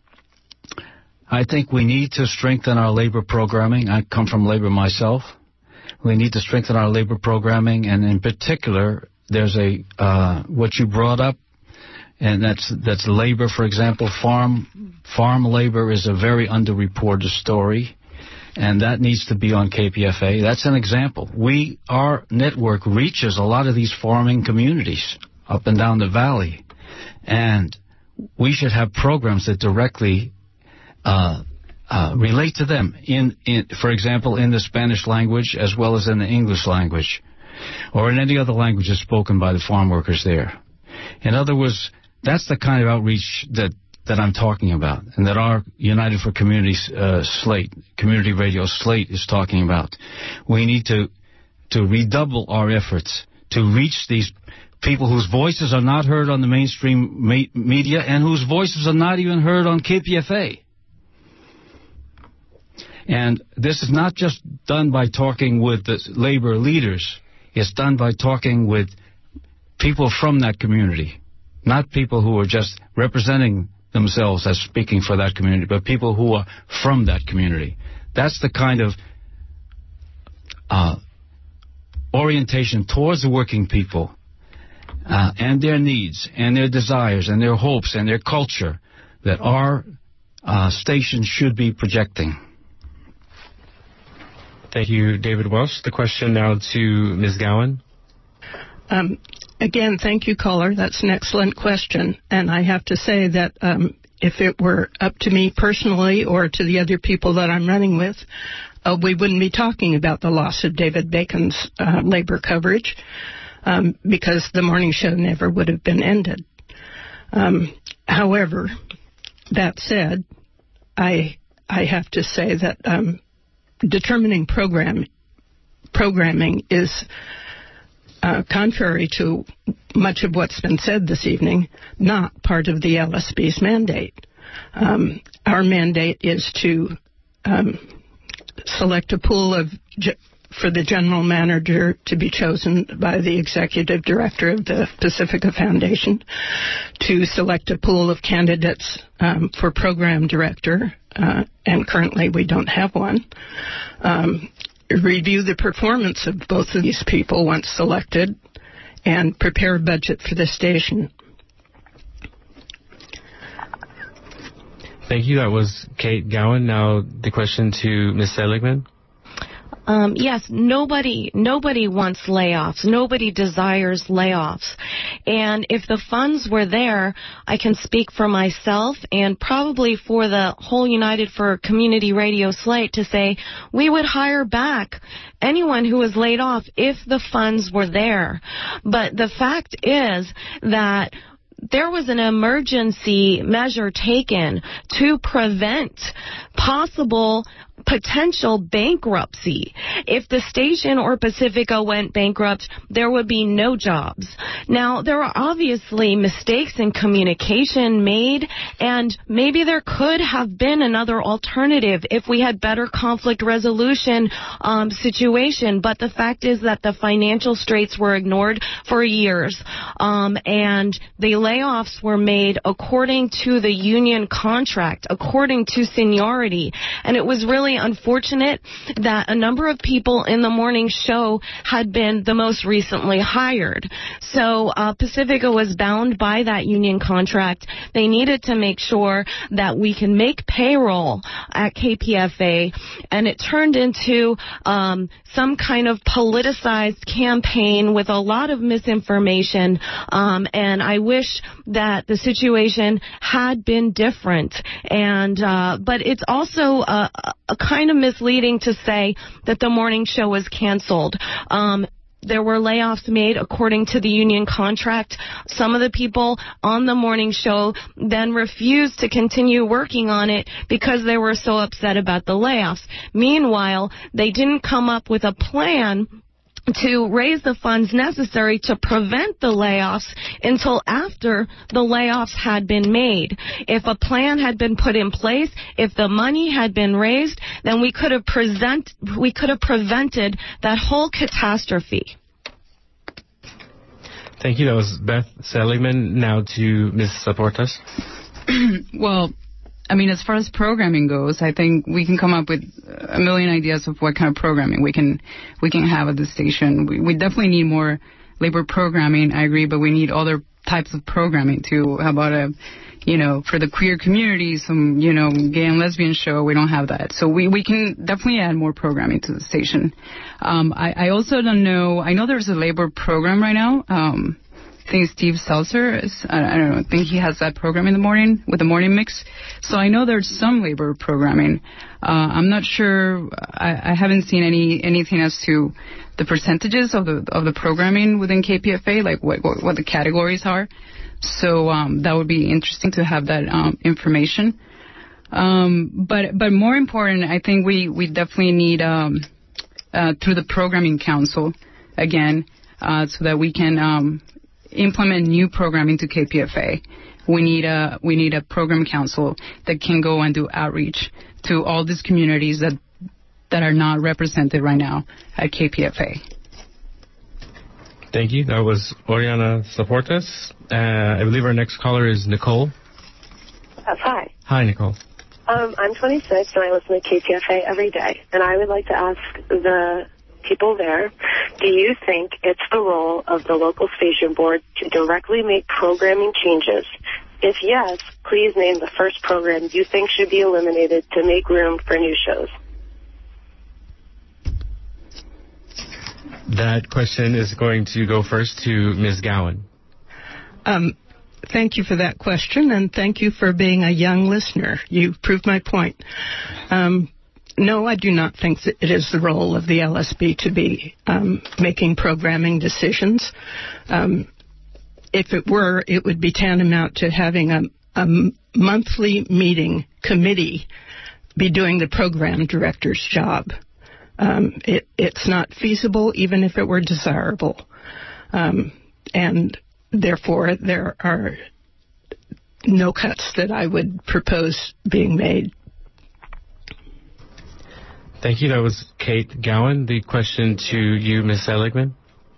I think we need to strengthen our labor programming. I come from labor myself. We need to strengthen our labor programming, and in particular, there's a uh, what you brought up, and that's that's labor. For example, farm farm labor is a very underreported story, and that needs to be on K P F A. That's an example. We our network reaches a lot of these farming communities up and down the valley, and we should have programs that directly uh, uh, relate to them. In, in for example, in the Spanish language as well as in the English language, or in any other languages spoken by the farm workers there. In other words, that's the kind of outreach that, that I'm talking about, and that our United for Community uh, slate, community radio slate is talking about. We need to to redouble our efforts to reach these people whose voices are not heard on the mainstream me- media and whose voices are not even heard on K P F A. And this is not just done by talking with the labor leaders. It's done by talking with people from that community, not people who are just representing themselves as speaking for that community, but people who are from that community. That's the kind of uh, orientation towards the working people uh, and their needs and their desires and their hopes and their culture that our uh, station should be projecting. Thank you, David Welsh. The question now to Miz Gowan. Um, again, thank you, caller. That's an excellent question. And I have to say that um, if it were up to me personally or to the other people that I'm running with, uh, we wouldn't be talking about the loss of David Bacon's uh, labor coverage um, because the morning show never would have been ended. Um, however, that said, I I have to say that um, determining program programming is uh, contrary to much of what's been said this evening, not part of the L S B's mandate. Um, our mandate is to um, select a pool of ge- for the general manager to be chosen by the executive director of the Pacifica Foundation, to select a pool of candidates um, for program director, uh, and currently we don't have one. Um, review the performance of both of these people once selected, and prepare a budget for the station. Thank you. That was Kate Gowan. Now the question to Miz Seligman. Um, yes, nobody, nobody wants layoffs. Nobody desires layoffs. And if the funds were there, I can speak for myself and probably for the whole United for Community Radio slate to say we would hire back anyone who was laid off if the funds were there. But the fact is that there was an emergency measure taken to prevent possible potential bankruptcy. If the station or Pacifica went bankrupt, there would be no jobs. Now, there are obviously mistakes in communication made, and maybe there could have been another alternative if we had better conflict resolution um, situation, but the fact is that the financial straits were ignored for years, um, and the layoffs were made according to the union contract, according to seniority, and it was really unfortunate that a number of people in the morning show had been the most recently hired. So uh, Pacifica was bound by that union contract. They needed to make sure that we can make payroll at K P F A, and it turned into um, some kind of politicized campaign with a lot of misinformation, um, and I wish that the situation had been different. And uh, but it's also a, a kind of misleading to say that the morning show was canceled. Um, There were layoffs made according to the union contract. Some of the people on the morning show then refused to continue working on it because they were so upset about the layoffs. Meanwhile, they didn't come up with a plan to raise the funds necessary to prevent the layoffs until after the layoffs had been made. If a plan had been put in place, if the money had been raised, then we could have present we could have prevented that whole catastrophe. Thank you. That was Beth Seligman. Now to Miz Soportas. Well, I mean, as far as programming goes, I think we can come up with a million ideas of what kind of programming we can we can have at the station. We, we definitely need more labor programming, I agree, but we need other types of programming too. How about a, you know, for the queer community, some, you know, gay and lesbian show? We don't have that. So we, we can definitely add more programming to the station. Um, I, I also don't know, I know there's a labor program right now. Um, I think Steve Seltzer is, I, I don't know, I think he has that program in the morning with the morning mix. So I know there's some labor programming. Uh, I'm not sure, I, I haven't seen any anything as to the percentages of the of the programming within K P F A, like what what, what the categories are. So um, that would be interesting to have that um, information. Um, but but more important, I think we, we definitely need um, uh, through the programming council again, uh, so that we can um, implement new programming to K P F A. We need a we need a program council that can go and do outreach to all these communities that that are not represented right now at K P F A. Thank you. That was Oriana Soportas. Uh, I believe our next caller is Nicole. Uh, hi. Hi, Nicole. Um, I'm twenty-six, and I listen to K P F A every day. And I would like to ask the people there, do you think it's the role of the local station board to directly make programming changes? If yes, please name the first program you think should be eliminated to make room for new shows. That question is going to go first to Miz Gowan. Um, thank you for that question, and thank you for being a young listener. You proved my point. Um, no, I do not think that it is the role of the L S B to be um, making programming decisions. Um, if it were, it would be tantamount to having a, a monthly meeting committee be doing the program director's job. Um, it, it's not feasible, even if it were desirable. Um, and therefore, there are no cuts that I would propose being made. Thank you. That was Kate Gowan. The question to you, Miz Seligman.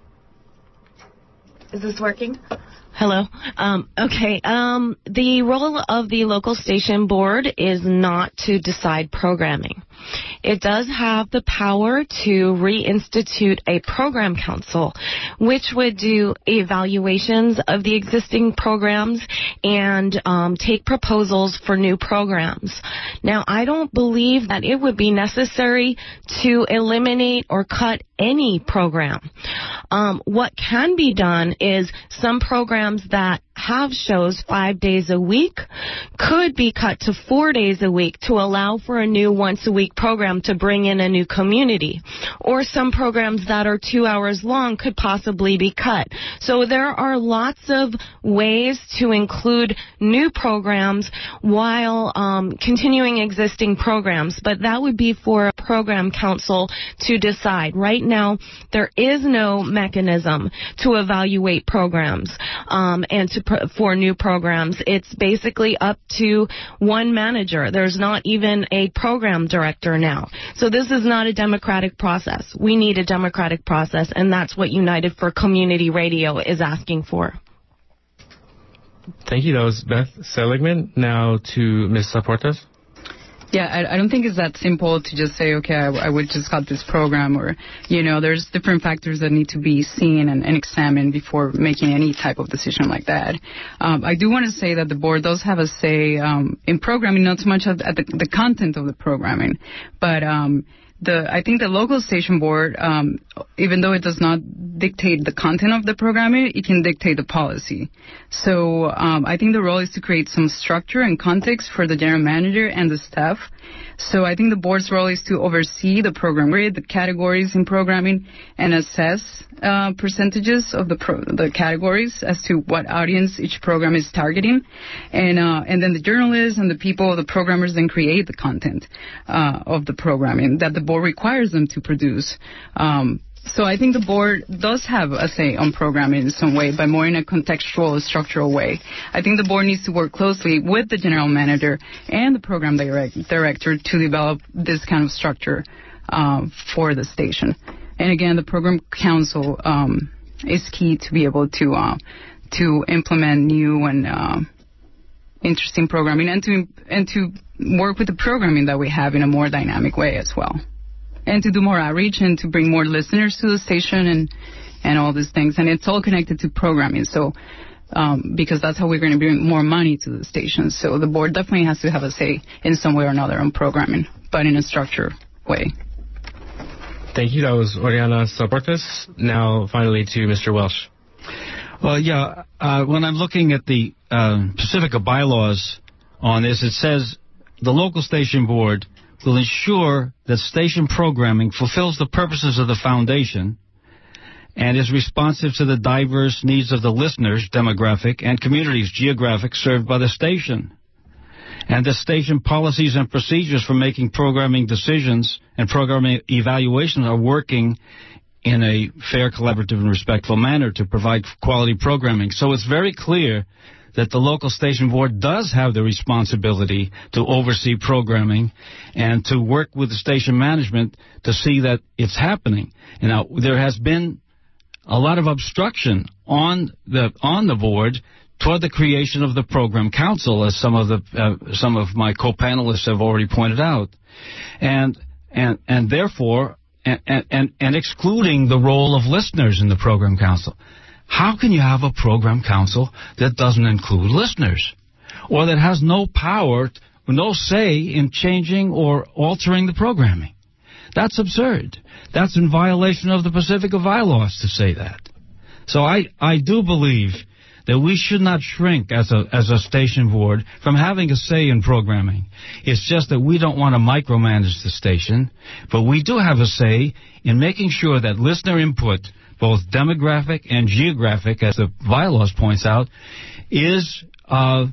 Is this working? Hello. Um, okay. Um, the role of the local station board is not to decide programming. It does have the power to reinstitute a program council, which would do evaluations of the existing programs and um, take proposals for new programs. Now, I don't believe that it would be necessary to eliminate or cut any program. Um, what can be done is some programs that have shows five days a week could be cut to four days a week to allow for a new once-a-week program to bring in a new community. Or some programs that are two hours long could possibly be cut. So there are lots of ways to include new programs while um, continuing existing programs, but that would be for a program council to decide. Right now, there is no mechanism to evaluate programs um, and to pr- for new programs. It's basically up to one manager. There's not even a program director now. So this is not a democratic process. We need a democratic process, and that's what United for Community Radio is asking for. Thank you. That was Beth Seligman. Now to Miz Laportas. Yeah, I, I don't think it's that simple to just say, okay, I, I would just cut this program, or, you know, there's different factors that need to be seen and, and examined before making any type of decision like that. Um, I do want to say that the board does have a say um, in programming, not so much at, at the, the content of the programming, but um, the I think the local station board, um, even though it does not dictate the content of the programming, it can dictate the policy. So um, I think the role is to create some structure and context for the general manager and the staff. So I think the board's role is to oversee the program grid, the categories in programming, and assess uh, percentages of the pro- the categories as to what audience each program is targeting. And uh, and then the journalists and the people, the programmers, then create the content uh, of the programming that the board requires them to produce. Um, So I think the board does have a say on programming in some way, but more in a contextual, structural way. I think the board needs to work closely with the general manager and the program direct, director to develop this kind of structure um, for the station. And again, the program council um, is key to be able to uh, to implement new and uh, interesting programming, and to and to work with the programming that we have in a more dynamic way as well. And to do more outreach and to bring more listeners to the station and, and all these things. And it's all connected to programming. So, um, because that's how we're going to bring more money to the station. So the board definitely has to have a say in some way or another on programming, but in a structured way. Thank you. That was Oriana Laportas. Now, finally, to Mister Welsh. Well, yeah, uh, when I'm looking at the uh, Pacifica bylaws on this, it says the local station board will ensure that station programming fulfills the purposes of the foundation and is responsive to the diverse needs of the listeners, demographic, and communities, geographic, served by the station. And the station policies and procedures for making programming decisions and programming evaluations are working in a fair, collaborative, and respectful manner to provide quality programming. So it's very clear that the local station board does have the responsibility to oversee programming and to work with the station management to see that it's happening. And now, there has been a lot of obstruction on the on the board toward the creation of the program council, as some of the uh, some of my co-panelists have already pointed out, and and and therefore and and and excluding the role of listeners in the program council. How can you have a program council that doesn't include listeners, or that has no power, no say in changing or altering the programming? That's absurd. That's in violation of the Pacifica bylaws to say that. So I, I do believe that we should not shrink as a as a station board from having a say in programming. It's just that we don't want to micromanage the station, but we do have a say in making sure that listener input, both demographic and geographic, as the bylaws points out, is uh,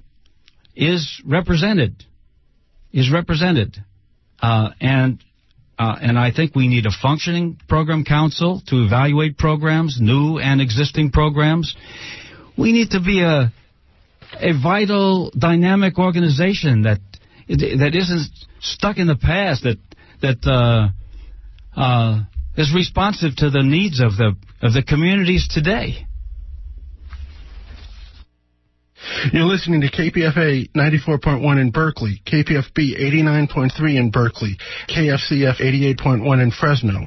is represented, is represented, uh, and uh, and I think we need a functioning program council to evaluate programs, new and existing programs. We need to be a a vital, dynamic organization that that isn't stuck in the past, that that uh, uh, is responsive to the needs of the of the communities today. You're listening to K P F A ninety-four point one in Berkeley, K P F B eighty-nine point three in Berkeley, K F C F eighty-eight point one in Fresno.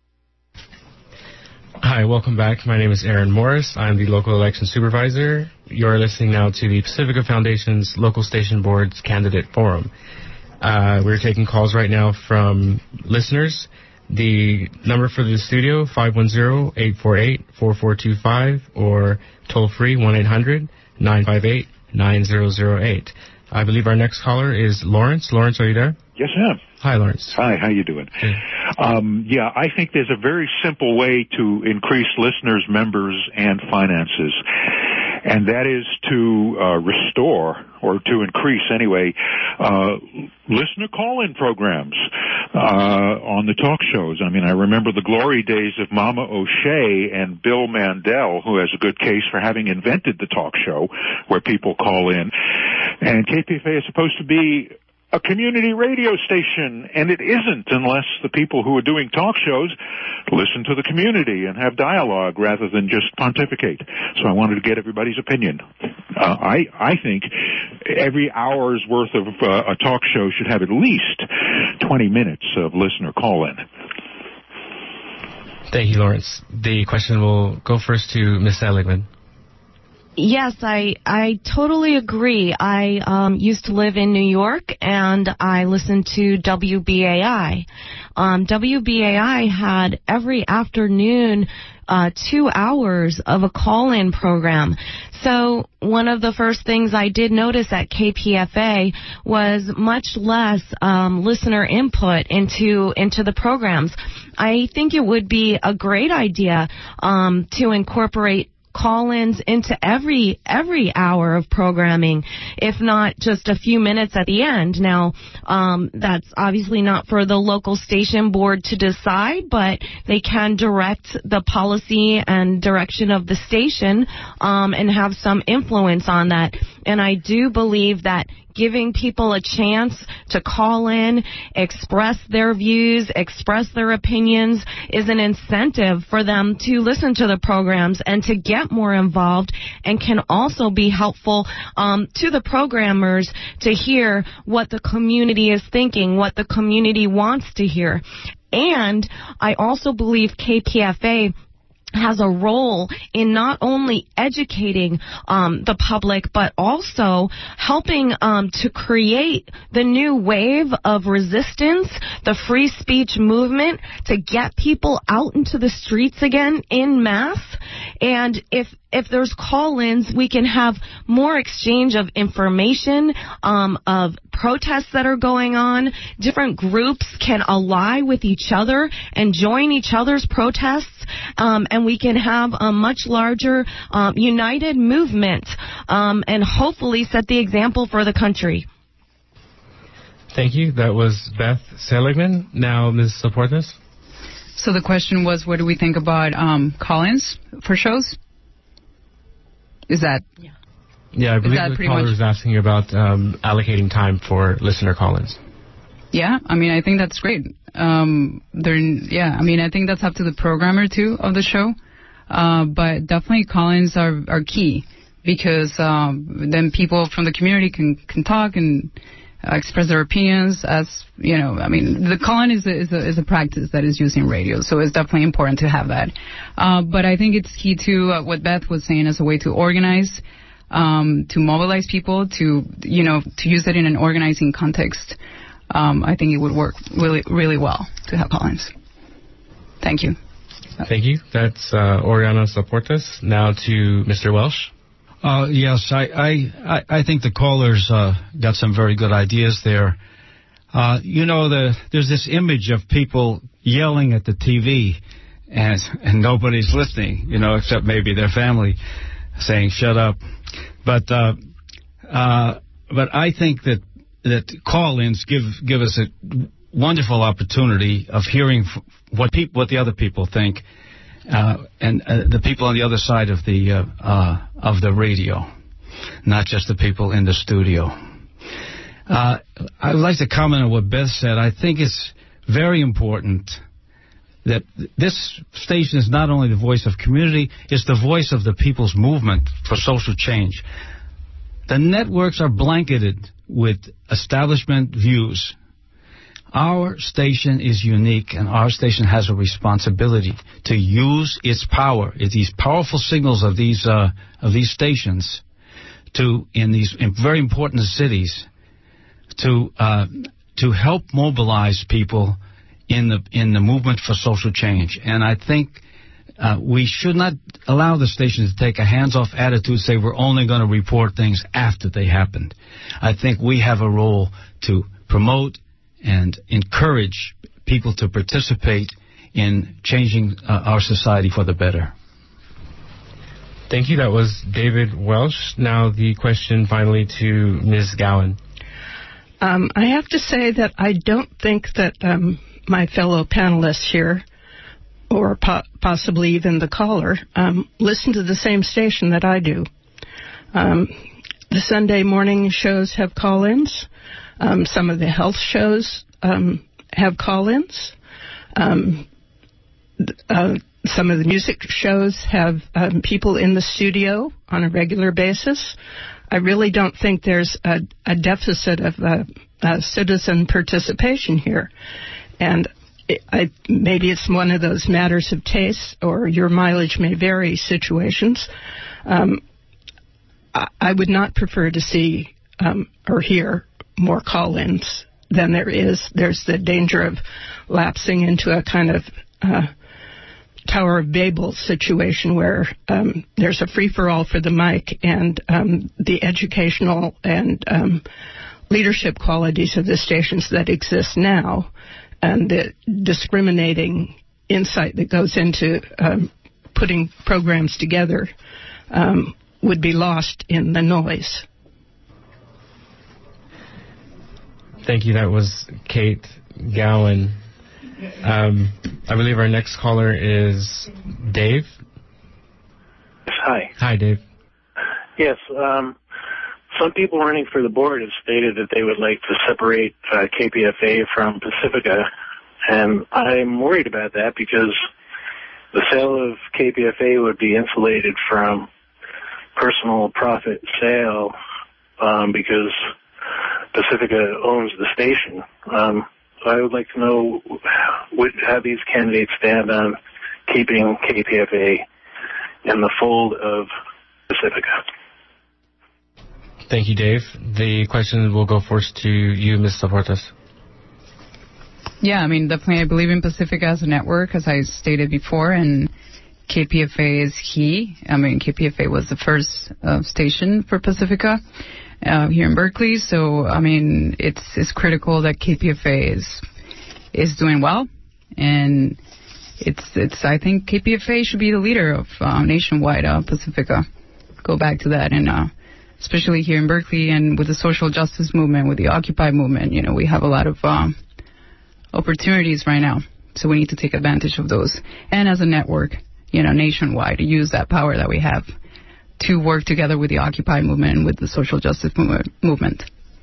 Hi, welcome back. My name is Aaron Morris. I'm the local election supervisor. You're listening now to the Pacifica Foundation's Local Station Board's Candidate Forum. Uh, we're taking calls right now from listeners. The number for the studio, five one zero, eight four eight, four four two five, or toll-free, one eight hundred, nine five eight, nine zero zero eight. I believe our next caller is Lawrence. Lawrence, are you there? Yes, I am. Hi, Lawrence. Hi, how you doing? Hey. Um, yeah, I think there's a very simple way to increase listeners, members, and finances, and that is to uh, restore, or to increase anyway, uh, listener call-in programs uh, on the talk shows. I mean, I remember the glory days of Mama O'Shea and Bill Mandel, who has a good case for having invented the talk show, where people call in. And K P F A is supposed to be a community radio station, and it isn't unless the people who are doing talk shows listen to the community and have dialogue rather than just pontificate. So I wanted to get everybody's opinion. Uh, I, I think every hour's worth of uh, a talk show should have at least twenty minutes of listener call-in. Thank you, Lawrence. The question will go first to Miz Seligman. Yes, I I totally agree. I um, used to live in New York, and I listened to W B A I. Um, W B A I had every afternoon uh, two hours of a call-in program. So one of the first things I did notice at K P F A was much less um, listener input into into the programs. I think it would be a great idea um, to incorporate call-ins into every every hour of programming, if not just a few minutes at the end. Now, um, that's obviously not for the local station board to decide, but they can direct the policy and direction of the station um, and have some influence on that. And I do believe that giving people a chance to call in, express their views, express their opinions is an incentive for them to listen to the programs and to get more involved, and can also be helpful um, to the programmers to hear what the community is thinking, what the community wants to hear. And I also believe K P F A has a role in not only educating um, the public, but also helping um, to create the new wave of resistance, the free speech movement, to get people out into the streets again en masse. And if if there's call-ins, we can have more exchange of information, um, of protests that are going on. Different groups can ally with each other and join each other's protests, um, and we can have a much larger um, united movement um, and hopefully set the example for the country. Thank you. That was Beth Seligman. Now, Miz Soportes. So the question was, what do we think about um, call-ins for shows? Is that... Yeah. Yeah, I believe the caller was asking about um, allocating time for listener call-ins. Yeah, I mean, I think that's great. Um, they're, yeah, I mean, I think that's up to the programmer, too, of the show. Uh, but definitely call-ins are, are key, because um, then people from the community can, can talk and uh, express their opinions. As, you know, I mean, the call-in is a, is, a, is a practice that is used in radio, so it's definitely important to have that. Uh, but I think it's key to uh, what Beth was saying as a way to organize, Um, to mobilize people, to, you know, to use it in an organizing context. Um, I think it would work really, really well to have call-ins. Thank you. Thank you. That's uh, Oriana Soportes. Now to Mister Welsh. Uh, yes, I, I, I think the callers uh, got some very good ideas there. Uh, you know, the, there's this image of people yelling at the T V, and, and nobody's listening, you know, except maybe their family, saying, shut up. But uh, uh, but I think that that call-ins give give us a wonderful opportunity of hearing what people what the other people think, uh, and uh, the people on the other side of the uh, uh, of the radio, not just the people in the studio. Uh, I would like to comment on what Beth said. I think it's very important that this station is not only the voice of community, it's the voice of the people's movement for social change. The networks are blanketed with establishment views. Our station is unique, and our station has a responsibility to use its power, these powerful signals of these uh, of these stations, to in these in very important cities, to uh, to help mobilize people in the in the movement for social change. And I think uh, we should not allow the stations to take a hands-off attitude, say we're only going to report things after they happened. I think we have a role to promote and encourage people to participate in changing uh, our society for the better. Thank you. That was David Welsh. Now the question finally to Miz Gowan. Um, I have to say that I don't think that um, my fellow panelists here, or po- possibly even the caller, um, listen to the same station that I do. Um, the Sunday morning shows have call-ins. Um, some of the health shows um, have call-ins. Um, uh, some of the music shows have um, people in the studio on a regular basis. I really don't think there's a, a deficit of uh, uh, citizen participation here. And it, I, maybe it's one of those matters of taste or your mileage may vary situations. Um, I, I would not prefer to see um, or hear more call-ins than there is. There's the danger of lapsing into a kind of uh, Tower of Babel situation where um, there's a free-for-all for the mic, and um, the educational and um, leadership qualities of the stations that exist now and the discriminating insight that goes into um, putting programs together um, would be lost in the noise. Thank you. That was Kate Gowan. Um, I believe our next caller is Dave. Yes, hi. Hi, Dave. Yes, um, some people running for the board have stated that they would like to separate uh, K P F A from Pacifica, and I'm worried about that because the sale of K P F A would be insulated from personal profit sale um, because Pacifica owns the station. Um, so I would like to know what, how these candidates stand on keeping K P F A in the fold of Pacifica. Thank you, Dave. The question will go first to you, Miz Soportas. Yeah, I mean, definitely I believe in Pacifica as a network, as I stated before, and K P F A is key. I mean, K P F A was the first uh, station for Pacifica uh, here in Berkeley, so, I mean, it's it's critical that K P F A is is doing well, and it's, it's I think K P F A should be the leader of uh, nationwide uh, Pacifica. Go back to that, and uh, especially here in Berkeley and with the social justice movement, with the Occupy movement, you know, we have a lot of um, opportunities right now, so we need to take advantage of those. And as a network, you know, nationwide, to use that power that we have to work together with the Occupy movement and with the social justice movement.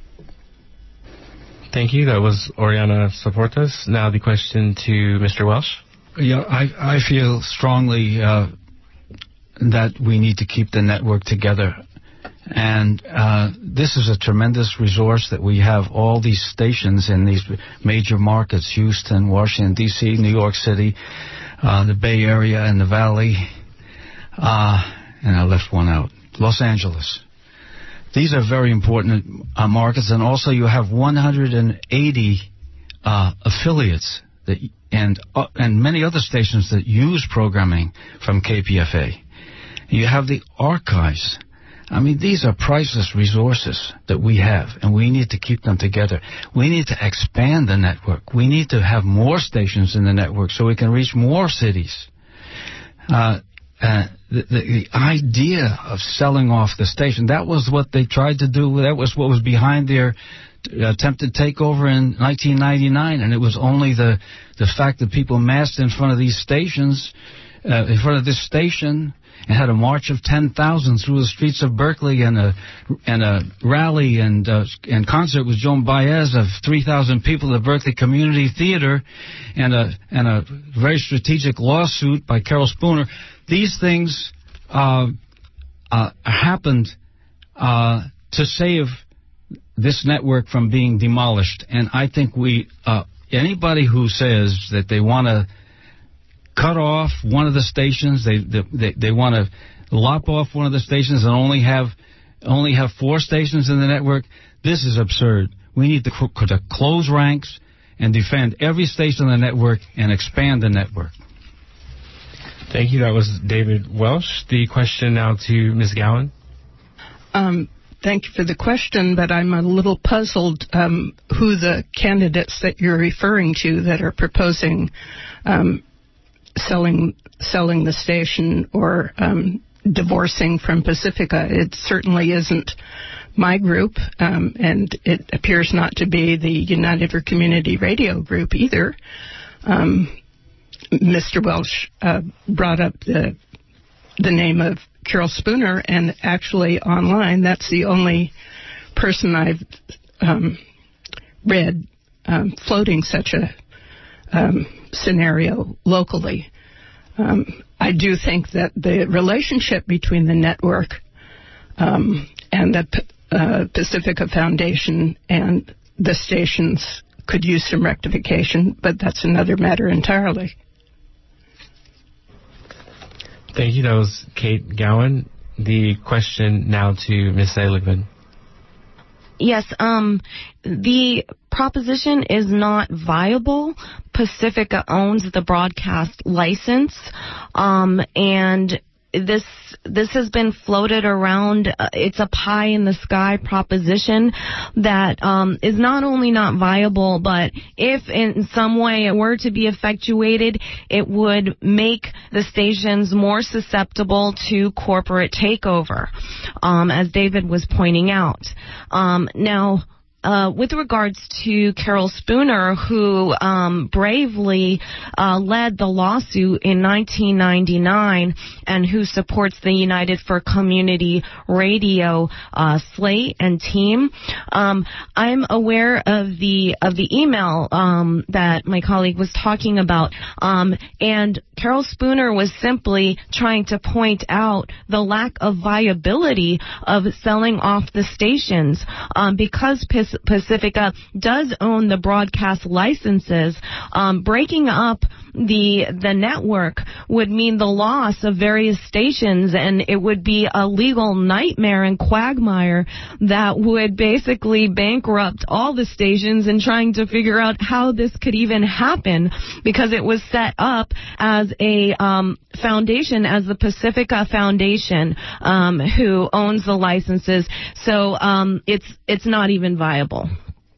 Thank you. That was Oriana Soportas. Now the question to Mister Welsh. Yeah, I, I feel strongly uh, that we need to keep the network together. And uh, this is a tremendous resource that we have all these stations in these major markets, Houston, Washington, D C, New York City, uh, the Bay Area and the Valley, uh, and I left one out, Los Angeles. These are very important uh, markets, and also you have one hundred eighty uh, affiliates that, and uh, and many other stations that use programming from K P F A. You have the archives. I mean, these are priceless resources that we have, and we need to keep them together. We need to expand the network. We need to have more stations in the network so we can reach more cities. Uh, uh, the, the, the idea of selling off the station, that was what they tried to do. That was what was behind their attempted takeover in nineteen ninety-nine, and it was only the, the fact that people massed in front of these stations, uh, in front of this station, and had a march of ten thousand through the streets of Berkeley, and a and a rally and uh, and concert with Joan Baez of three thousand people at the Berkeley Community Theater, and a and a very strategic lawsuit by Carol Spooner. These things uh, uh, happened uh, to save this network from being demolished, and I think we uh, anybody who says that they want to cut off one of the stations, they they they want to lop off one of the stations and only have only have four stations in the network. This is absurd. We need to, to close ranks and defend every station on the network and expand the network. Thank you. That was David Welsh. The question now to Miz Gowan. Um, thank you for the question, but I'm a little puzzled um, who the candidates that you're referring to that are proposing um, selling selling the station or um, divorcing from Pacifica. It certainly isn't my group, um, and it appears not to be the United for Community Radio group either. Um, Mister Welsh uh, brought up the the name of Carol Spooner, and actually online, that's the only person I've um, read um, floating such a um, scenario locally. Um, I do think that the relationship between the network um, and the uh, Pacifica Foundation and the stations could use some rectification, but that's another matter entirely. Thank you. That was Kate Gowan. The question now to Miz Seligman. Yes, um, the proposition is not viable. Pacifica owns the broadcast license, um, and this this has been floated around. Uh, it's a pie in the sky proposition that um, is not only not viable, but if in some way it were to be effectuated, it would make the stations more susceptible to corporate takeover, um, as David was pointing out. Um, now, Uh, with regards to Carol Spooner, who um, bravely uh, led the lawsuit in nineteen ninety-nine and who supports the United for Community Radio uh, slate and team, um, I'm aware of the of the email um, that my colleague was talking about, um, and Carol Spooner was simply trying to point out the lack of viability of selling off the stations um, because P- Pacifica does own the broadcast licenses. Um, breaking up the the network would mean the loss of various stations, and it would be a legal nightmare and quagmire that would basically bankrupt all the stations in trying to figure out how this could even happen, because it was set up as a um, foundation, as the Pacifica Foundation, um, who owns the licenses. So um, it's it's not even viable.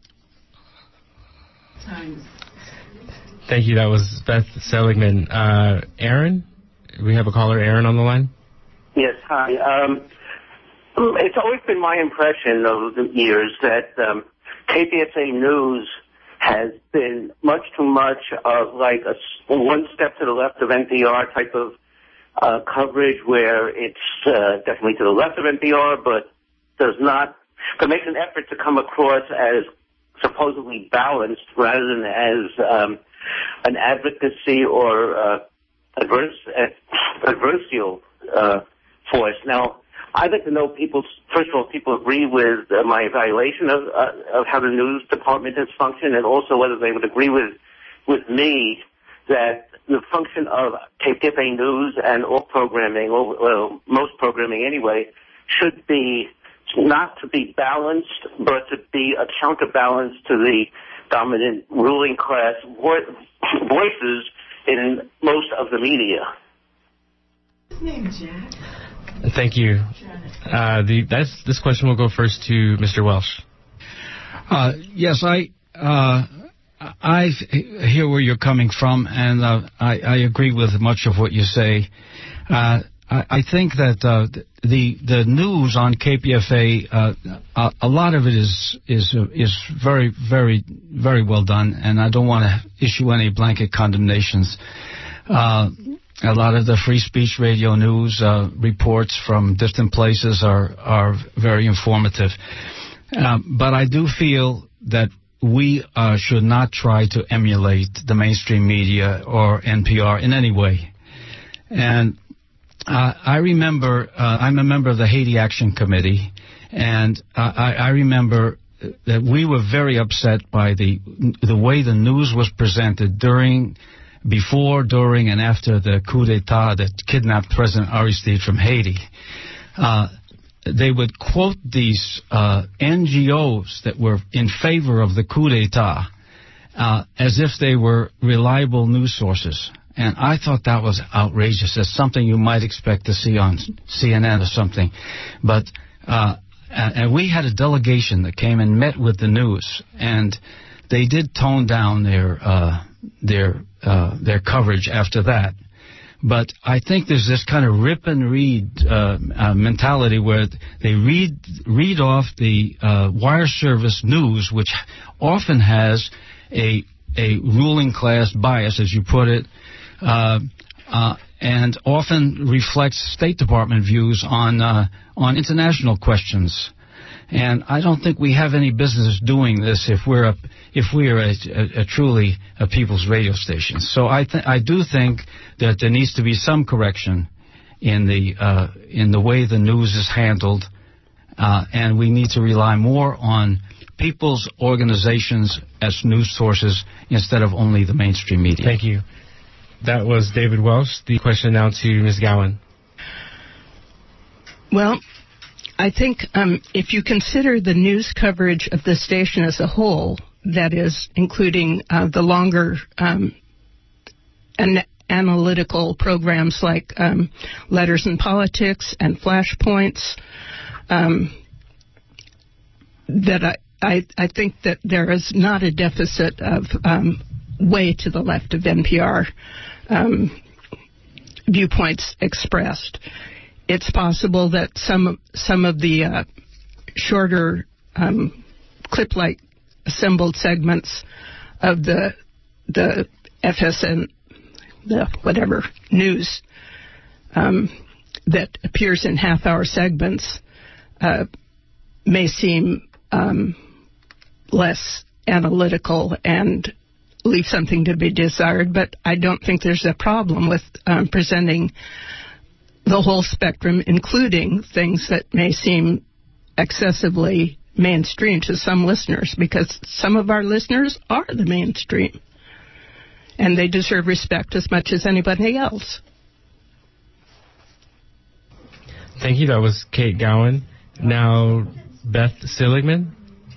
Thank you. That was Beth Seligman. Uh, Aaron? We have a caller, Aaron, on the line. Yes, hi. Um, it's always been my impression over the years that um, K P F A News has been much too much of like a one step to the left of N P R type of uh, coverage, where it's uh, definitely to the left of N P R, but does not, but makes an effort to come across as supposedly balanced rather than as um, an advocacy or uh, adverse, uh, adversarial uh, force. Now, I'd like to know people, first of all, people agree with uh, my evaluation of, uh, of how the news department has functioned, and also whether they would agree with, with me that the function of K P F A News and all programming, or well, most programming anyway, should be not to be balanced, but to be a counterbalance to the dominant ruling class vo- voices in most of the media. His name Jack. Thank you. Uh, the, that's, this question will go first to Mister Welsh. Uh, yes, I uh, I hear where you're coming from, and uh, I, I agree with much of what you say. Uh, I, I think that uh, the the news on K P F A, uh, a, a lot of it is is uh, is very very very well done, and I don't want to issue any blanket condemnations. Uh, a lot of the free speech radio news uh, reports from distant places are are very informative, uh, but I do feel that we uh, should not try to emulate the mainstream media or N P R in any way. And uh, I remember, uh, I'm a member of the Haiti Action Committee, and uh, I, I remember that we were very upset by the the way the news was presented during, before, during, and after the coup d'etat that kidnapped President Aristide from Haiti. Uh, they would quote these uh, N G Os that were in favor of the coup d'etat uh, as if they were reliable news sources. And I thought that was outrageous. That's something you might expect to see on C N N or something. But uh, and we had a delegation that came and met with the news, and they did tone down their uh, their uh, their coverage after that. But I think there's this kind of rip and read uh, uh, mentality where they read read off the uh, wire service news, which often has a a ruling class bias, as you put it. Uh, uh, and often reflects State Department views on uh, on international questions. And I don't think we have any business doing this if we're a, if we are a, a, a truly a people's radio station. So I th- I do think that there needs to be some correction in the uh, in the way the news is handled, uh, and we need to rely more on people's organizations as news sources instead of only the mainstream media. Thank you. That was David Welsh. The question now to Miz Gowan. Well, I think um, if you consider the news coverage of the station as a whole, that is, including uh, the longer um, an- analytical programs like um, Letters in Politics and Flashpoints, um, that I, I, I think that there is not a deficit of um, way to the left of N P R um, viewpoints expressed. It's possible that some some of the uh, shorter um, clip-like assembled segments of the the F S N, the whatever news um, that appears in half-hour segments uh, may seem um, less analytical and leave something to be desired, but I don't think there's a problem with um, presenting the whole spectrum, including things that may seem excessively mainstream to some listeners, because some of our listeners are the mainstream, and they deserve respect as much as anybody else. Thank you. That was Kate Gowan. Now, Beth Seligman.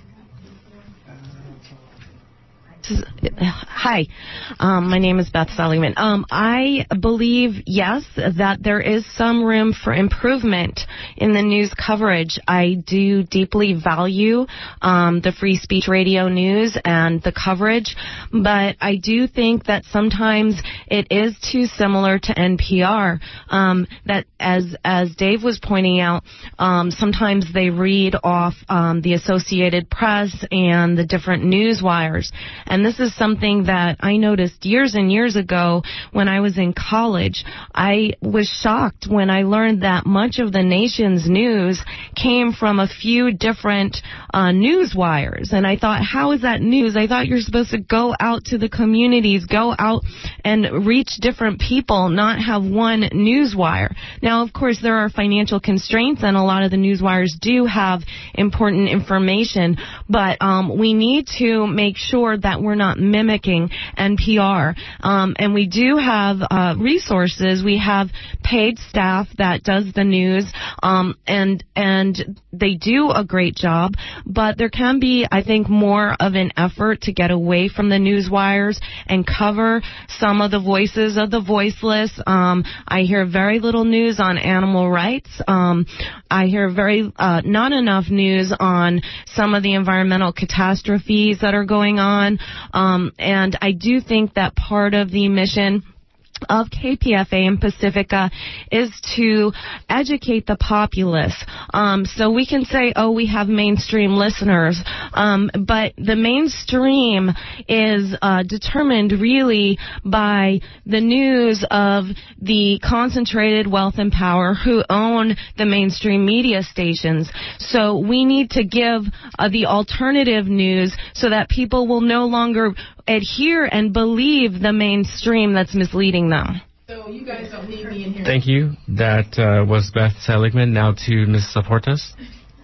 Hi, um, my name is Beth Seligman. Um, I believe, yes, that there is some room for improvement in the news coverage. I do deeply value um, the free speech radio news and the coverage, but I do think that sometimes it is too similar to N P R. Um, that, as as Dave was pointing out, um, sometimes they read off um, the Associated Press and the different news wires. And this is something that I noticed years and years ago when I was in college. I was shocked when I learned that much of the nation's news came from a few different uh, news wires. And I thought, how is that news? I thought you're supposed to go out to the communities, go out and reach different people, not have one news wire. Now, of course, there are financial constraints, and a lot of the news wires do have important information, but um, we need to make sure that we're not mimicking N P R. Um, and we do have uh, resources. We have paid staff that does the news, um, and and they do a great job. But there can be, I think, more of an effort to get away from the news wires and cover some of the voices of the voiceless. Um, I hear very little news on animal rights. Um, I hear very uh, not enough news on some of the environmental catastrophes that are going on. Um, and I do think that part of the mission of K P F A and Pacifica is to educate the populace. Um, so we can say, oh, we have mainstream listeners, um, but the mainstream is uh, determined really by the news of the concentrated wealth and power who own the mainstream media stations. So we need to give uh, the alternative news so that people will no longer adhere and believe the mainstream that's misleading them. So you guys don't need me in here. Thank you. That uh, was Beth Seligman. Now to Miz Portas.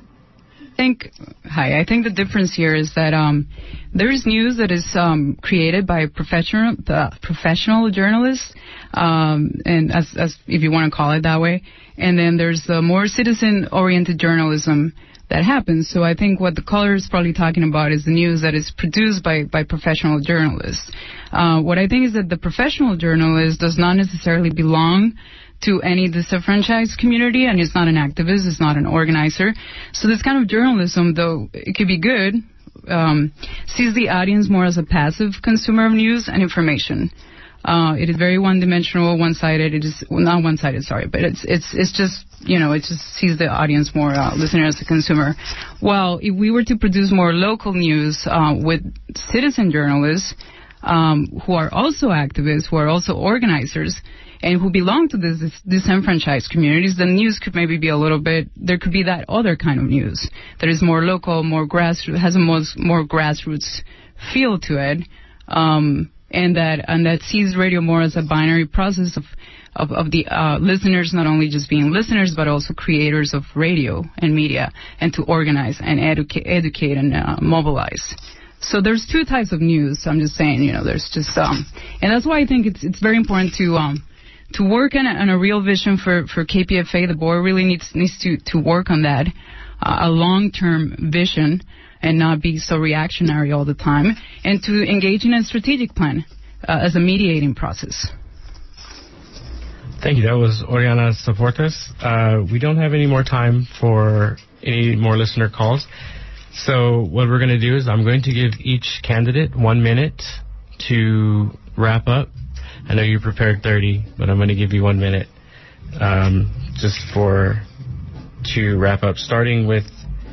I think, hi, I think the difference here is that um, there is news that is um, created by professional uh, professional journalists, um, and as, as if you want to call it that way, and then there's the more citizen-oriented journalism that happens. So I think what the caller is probably talking about is the news that is produced by, by professional journalists. Uh, what I think is that the professional journalist does not necessarily belong to any disenfranchised community, and is not an activist, is not an organizer. So this kind of journalism, though it could be good, um, sees the audience more as a passive consumer of news and information. Uh, it is very one-dimensional, one-sided. It is well, not one-sided, sorry, but it's it's it's just you know it just sees the audience more uh, listener as a consumer. Well, if we were to produce more local news uh, with citizen journalists um, who are also activists, who are also organizers, and who belong to these disenfranchised communities, the news could maybe be a little bit, there could be that other kind of news that is more local, more grassroots, has a more, more grassroots feel to it, um, and that and that sees radio more as a binary process of, of, of the uh, listeners not only just being listeners, but also creators of radio and media, and to organize and educate, educate and uh, mobilize. So there's two types of news. I'm just saying, you know, there's just, um, and that's why I think it's it's very important to um, to work on a, on a real vision for, for K P F A. The board really needs needs to, to work on that, uh, a long-term vision, and not be so reactionary all the time, and to engage in a strategic plan uh, as a mediating process. Thank you. That was Oriana Soportas. Uh, we don't have any more time for any more listener calls. So what we're going to do is I'm going to give each candidate one minute to wrap up. I know you prepared thirty, but I'm going to give you one minute um, just for to wrap up, starting with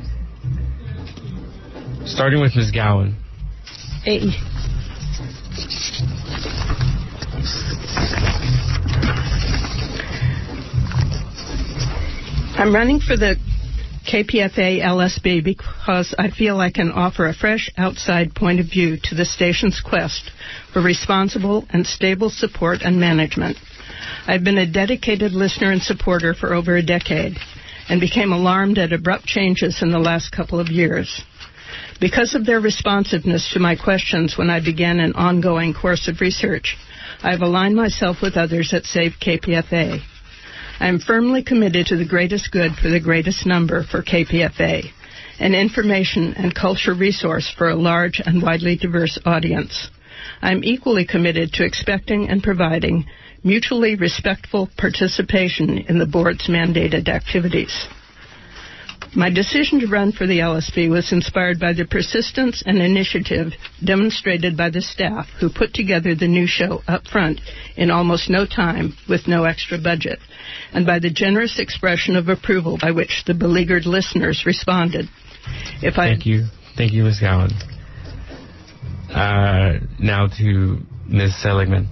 starting with Miz Gowan. Hey. I'm running for the K P F A L S B because I feel I can offer a fresh outside point of view to the station's quest for responsible and stable support and management. I've been a dedicated listener and supporter for over a decade and became alarmed at abrupt changes in the last couple of years. Because of their responsiveness to my questions when I began an ongoing course of research, I've aligned myself with others at Save K P F A. I am firmly committed to the greatest good for the greatest number for K P F A, an information and culture resource for a large and widely diverse audience. I am equally committed to expecting and providing mutually respectful participation in the board's mandated activities. My decision to run for the L S B was inspired by the persistence and initiative demonstrated by the staff who put together the new show up front in almost no time with no extra budget, and by the generous expression of approval by which the beleaguered listeners responded. If I Thank you. Thank you, Miz Gowan. Uh, now to Miz Seligman.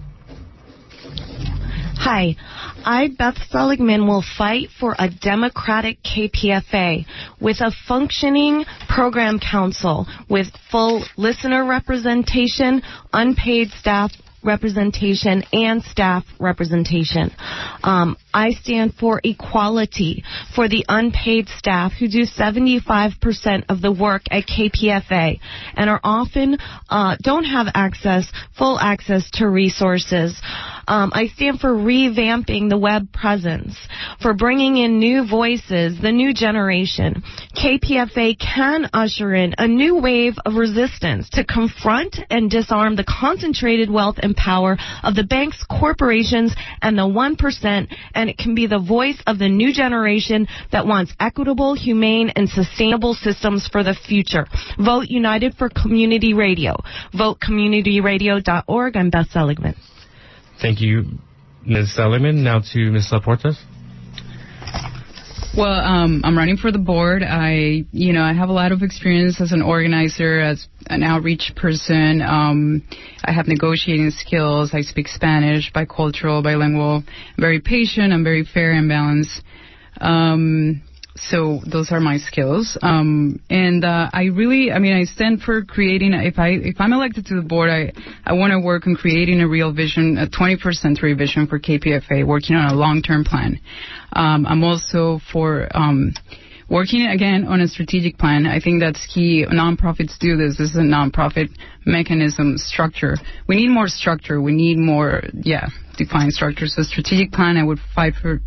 Hi, I, Beth Seligman, will fight for a democratic K P F A with a functioning program council with full listener representation, unpaid staff representation, and staff representation. Um, I stand for equality for the unpaid staff who do seventy-five percent of the work at K P F A and are often uh, don't have access, full access to resources. Um, I stand for revamping the web presence, for bringing in new voices, the new generation. K P F A can usher in a new wave of resistance to confront and disarm the concentrated wealth and power of the banks, corporations, and the one percent, and it can be the voice of the new generation that wants equitable, humane, and sustainable systems for the future. Vote United for Community Radio. Vote community radio dot org. I'm Beth Seligman. Thank you, Miz Seligman. Now to Miz Laportas. Well, um, I'm running for the board. I, you know, I have a lot of experience as an organizer, as an outreach person. Um, I have negotiating skills. I speak Spanish, bicultural, bilingual. I'm very patient. I'm very fair and balanced. Um, so those are my skills. Um, and uh, I really, I mean, I stand for creating. If I, if I'm elected to the board, I, I want to work on creating a real vision, a twenty-first century vision for K P F A, working on a long-term plan. Um, I'm also for um, working, again, on a strategic plan. I think that's key. Nonprofits do this. This is a nonprofit mechanism structure. We need more structure. We need more, yeah, defined structure. So strategic plan, I would fight for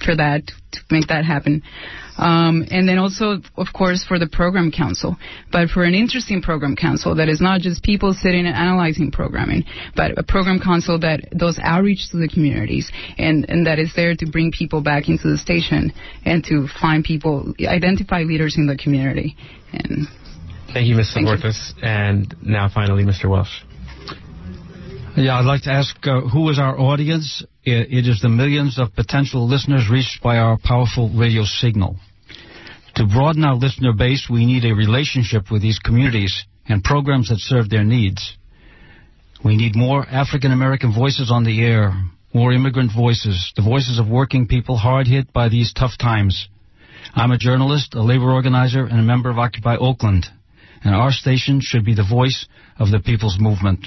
for that, to make that happen. Um, and then also, of course, for the program council, but for an interesting program council that is not just people sitting and analyzing programming, but a program council that does outreach to the communities and, and that is there to bring people back into the station and to find people, identify leaders in the community. And thank you, Miz Borges. And now finally, Mister Welsh. Yeah, I'd like to ask uh, who is our audience? It, it is the millions of potential listeners reached by our powerful radio signal. To broaden our listener base, we need a relationship with these communities and programs that serve their needs. We need more African American voices on the air, more immigrant voices, the voices of working people hard hit by these tough times. I'm a journalist, a labor organizer, and a member of Occupy Oakland, and our station should be the voice of the people's movement.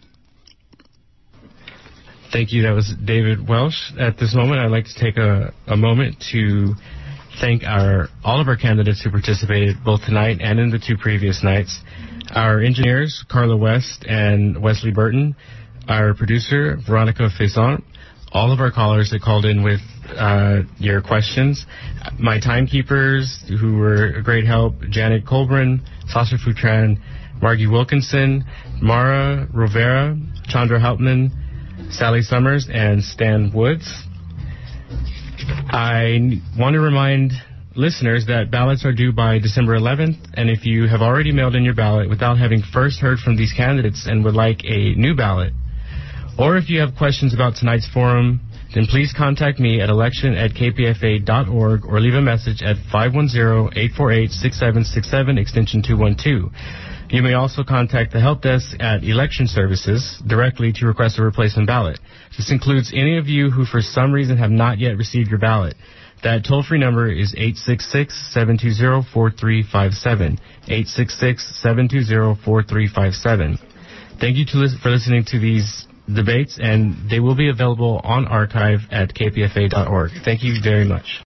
Thank you. That was David Welsh. At this moment, I'd like to take a, a moment to thank our all of our candidates who participated both tonight and in the two previous nights. Our engineers, Carla West and Wesley Burton, our producer, Veronica Faison, all of our callers that called in with uh, your questions, my timekeepers who were a great help, Janet Colburn, Sasha Futran, Margie Wilkinson, Mara Rivera, Chandra Hauptman, Sally Summers, and Stan Woods. I want to remind listeners that ballots are due by December eleventh, and if you have already mailed in your ballot without having first heard from these candidates and would like a new ballot, or if you have questions about tonight's forum, then please contact me at election at k p f a dot org or leave a message at five one zero, eight four eight, six seven six seven, extension two one two. You may also contact the help desk at Election Services directly to request a replacement ballot. This includes any of you who for some reason have not yet received your ballot. That toll-free number is eight six six, seven two zero, four three five seven, eight six six, seven two zero, four three five seven. Thank you to lis- for listening to these debates, and they will be available on archive at k p f a dot org. Thank you very much.